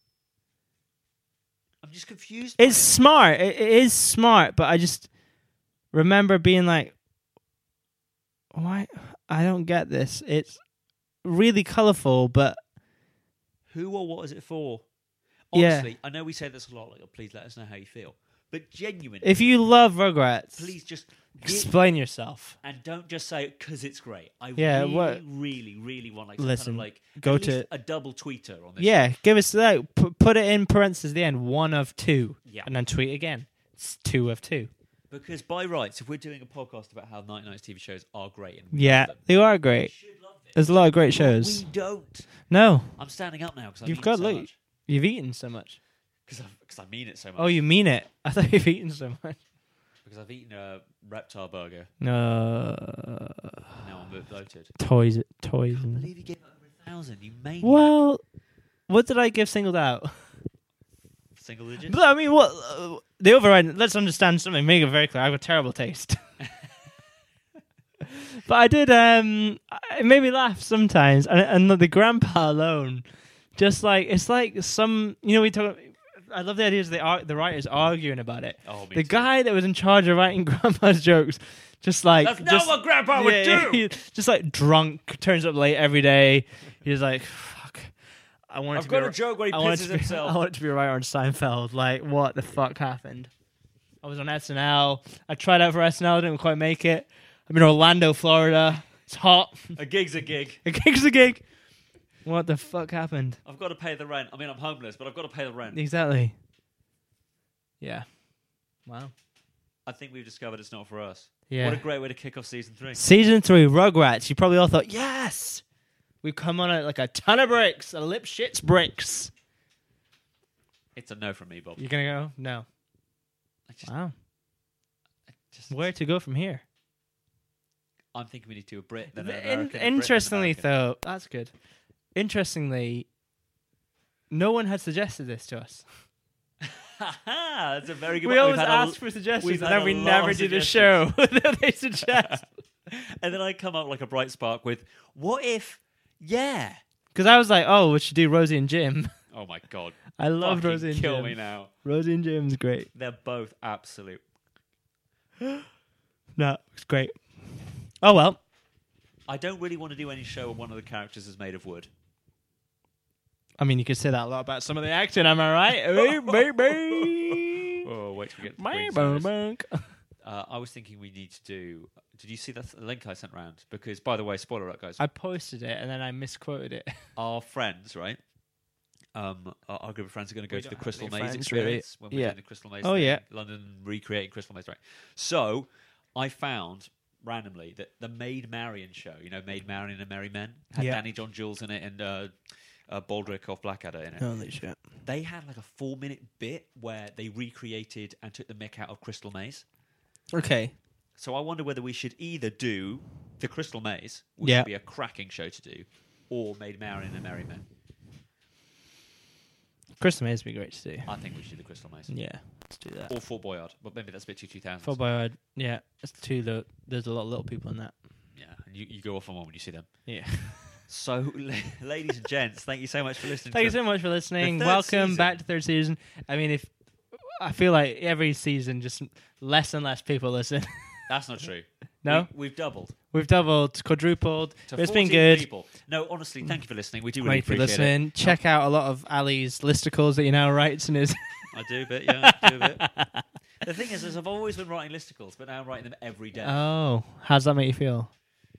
I'm just confused. by it's it. smart. It, it is smart, but I just remember being like, why? I don't get this. It's really colorful, but Who or what is it for? Yeah. Honestly, I know we say this a lot. Like, please let us know how you feel. But genuinely, if you love Rugrats, please just get, explain yourself. and don't just say because it's great. I Yeah, really, what- really, really want like some Listen, kind of like go at to- least a double tweeter on this. Yeah, give us that. P- put it in parentheses at the end. One of two. Yeah. And then tweet again. It's two of two. Because by rights, if we're doing a podcast about how night nights T V shows are great, and we Yeah, love them, they are we great. should love this. There's a lot of great But shows. we don't. No, I'm standing up now because you've mean got it so look. much. You've eaten so much. Because I mean it so much. Oh, you mean it? I thought you've eaten so much. Because I've eaten a reptile burger. No, And now I'm bloated. toys, toys. I And... believe you gave it over a thousand. You made Well, what did I give Singled Out? single digits. But I mean, what uh, the override? Let's understand something. Make it very clear. I have a terrible taste. But I did. Um, it made me laugh sometimes, and and the grandpa alone, just like it's like some. You know, we talk. I love the idea of the ar- the writers arguing about it. Oh, me the too. guy that was in charge of writing grandpa's jokes, just like That's not just, what Grandpa would yeah, do. Just like drunk, turns up late every day. He's like, fuck. I want it I've to got be a joke where he I want it pisses to be- himself. I want it to be a writer on Seinfeld. Like, what the fuck happened? I was on S N L. I tried out for S N L. Didn't quite make it. I'm in Orlando, Florida. It's hot. A gig's a gig. A gig's a gig. What the fuck happened? I've got to pay the rent. I mean, I'm homeless, but I've got to pay the rent. Exactly. Yeah. Wow. I think we've discovered it's not for us. Yeah. What a great way to kick off season three. Season three, Rugrats. You probably all thought, yes, we've come on a, like a ton of bricks, a lip shits bricks. It's a no from me, Bob. You're gonna go? No. I just, Wow. I just, Where to go from here? I'm thinking we need to do a Brit, then an In- American. a Brit, then an interestingly, American. though, that's good. Interestingly, no one had suggested this to us. That's a very good We one. always We've had ask a, for suggestions, we've and had then we a lot never of do the show that they suggest. And then I come up like a bright spark with, what if, yeah. Because I was like, oh, we should do Rosie and Jim. Oh my God. I love Fucking Rosie and kill Jim. me now. Rosie and Jim's great. They're both absolute. No, it's great. Oh, well. I don't really want to do any show where one of the characters is made of wood. I mean, you could say that a lot about some of the acting, am I right? Hey, baby. Oh, wait till we get to the My Queen bone service. bank. Uh, I was thinking we need to do... Did you see that th- link I sent round? Because, by the way, spoiler alert, guys. I posted it, and then I misquoted it. Our friends, right? Um, our, our group of friends are going to go We to the don't have Crystal any Maze friends, experience really. when we're Yeah. doing the Crystal Maze. Oh, thing. yeah. London recreating Crystal Maze, right? So I found randomly that the Maid Marian show, you know, Maid Marian and Merry Men, had Yeah. Danny John Jules in it and uh, uh, Baldrick of Blackadder in it. Holy shit. They had like a four-minute bit where they recreated and took the mick out of Crystal Maze. Okay. So I wonder whether we should either do the Crystal Maze, which Yeah. would be a cracking show to do, or Maid Marian and Merry Men. Crystal Maze would be great to do. I think we should do the Crystal Maze. Yeah, let's do that. Or Fort Boyard, but maybe that's a bit too two thousands. Fort Boyard, yeah, it's too low. There's a lot of little people in that. Yeah, and you, you go off on one when you see them. Yeah. So, ladies and gents, thank you so much for listening. Thank to you so much for listening. third Welcome season. back to third season. I mean, if I feel like every season, just less and less people listen. That's not true. No? we, we've doubled We've doubled, quadrupled. to But it's been fourteen good. people. No, honestly, thank you for listening. We do really Great for appreciate listening. it. Check out a lot of Ali's listicles that he now writes in his. I do a bit, yeah, I do a bit. The thing is, is, I've always been writing listicles, but now I'm writing them every day. Oh, how's that make you feel?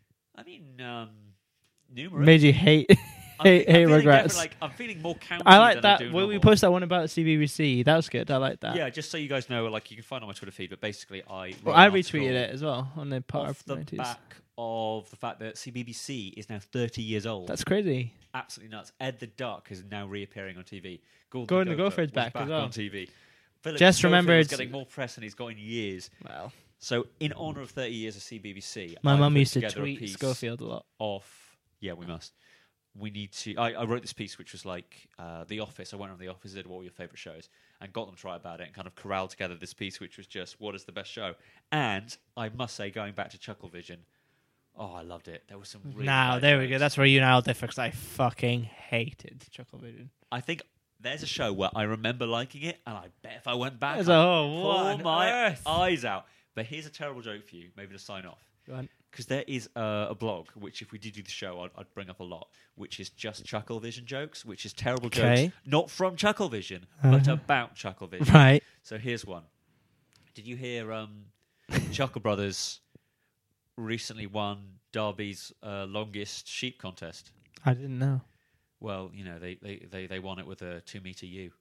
I mean, um, numerous. Made you hate I'm, hate, I'm hate feeling regrets. Like, I'm feeling more county I like than that. I do Well, we normal. posted that one about C B B C. That was good. I like that. Yeah, just so you guys know, like you can find it on my Twitter feed, but basically I Well, wrote I an retweeted article it as well on the part off of the nineties. back of the fact that C B B C is now thirty years old. That's crazy. Absolutely nuts. Ed the Duck is now reappearing on T V. Gordon, Gordon the Gopher Gopher is was back as well. on T V. Philip Just Schofield's remembered- getting more press than he's got in years. Wow. So, in honour of thirty years of C B B C, My I mum put used to together a tweet piece Schofield a lot. Off, yeah, we must. We need to. I, I wrote this piece, which was like uh, The Office. I went on The Office, did what were your favourite shows, and got them to write about it, and kind of corralled together this piece, which was just what is the best show. And I must say, going back to Chucklevision, oh, I loved it. There was some really Now, bad there we jokes. go. That's where you and I'll differ because I fucking hated Chucklevision. I think there's a show where I remember liking it, and I bet if I went back, It's I'd a- oh, pull what on my earth? eyes out. But here's a terrible joke for you, maybe to sign off. Go on. Because there is uh, a blog, which if we did do the show, I'd, I'd bring up a lot, which is just Chucklevision jokes, which is terrible Okay. jokes, not from Chucklevision, but Uh-huh. about Chucklevision. Right. So here's one. Did you hear um, Chuckle Brothers recently won Derby's uh, longest sheep contest? I didn't know. Well, you know, they, they, they, they won it with a two-metre U.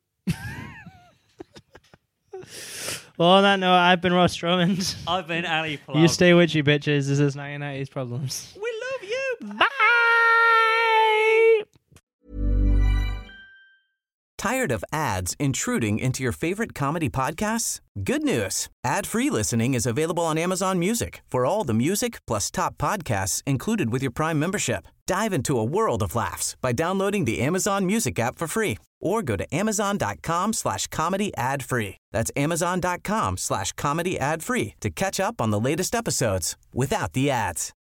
Well, on that note, I've been Ross Drummond. I've been Ali Plum. You stay witchy, bitches. This is nineteen nineties Problems. We love you. Bye! Tired of ads intruding into your favorite comedy podcasts? Good news. Ad-free listening is available on Amazon Music for all the music plus top podcasts included with your Prime membership. Dive into a world of laughs by downloading the Amazon Music app for free or go to amazon.com slash comedy ad free. That's amazon.com slash comedy ad free to catch up on the latest episodes without the ads.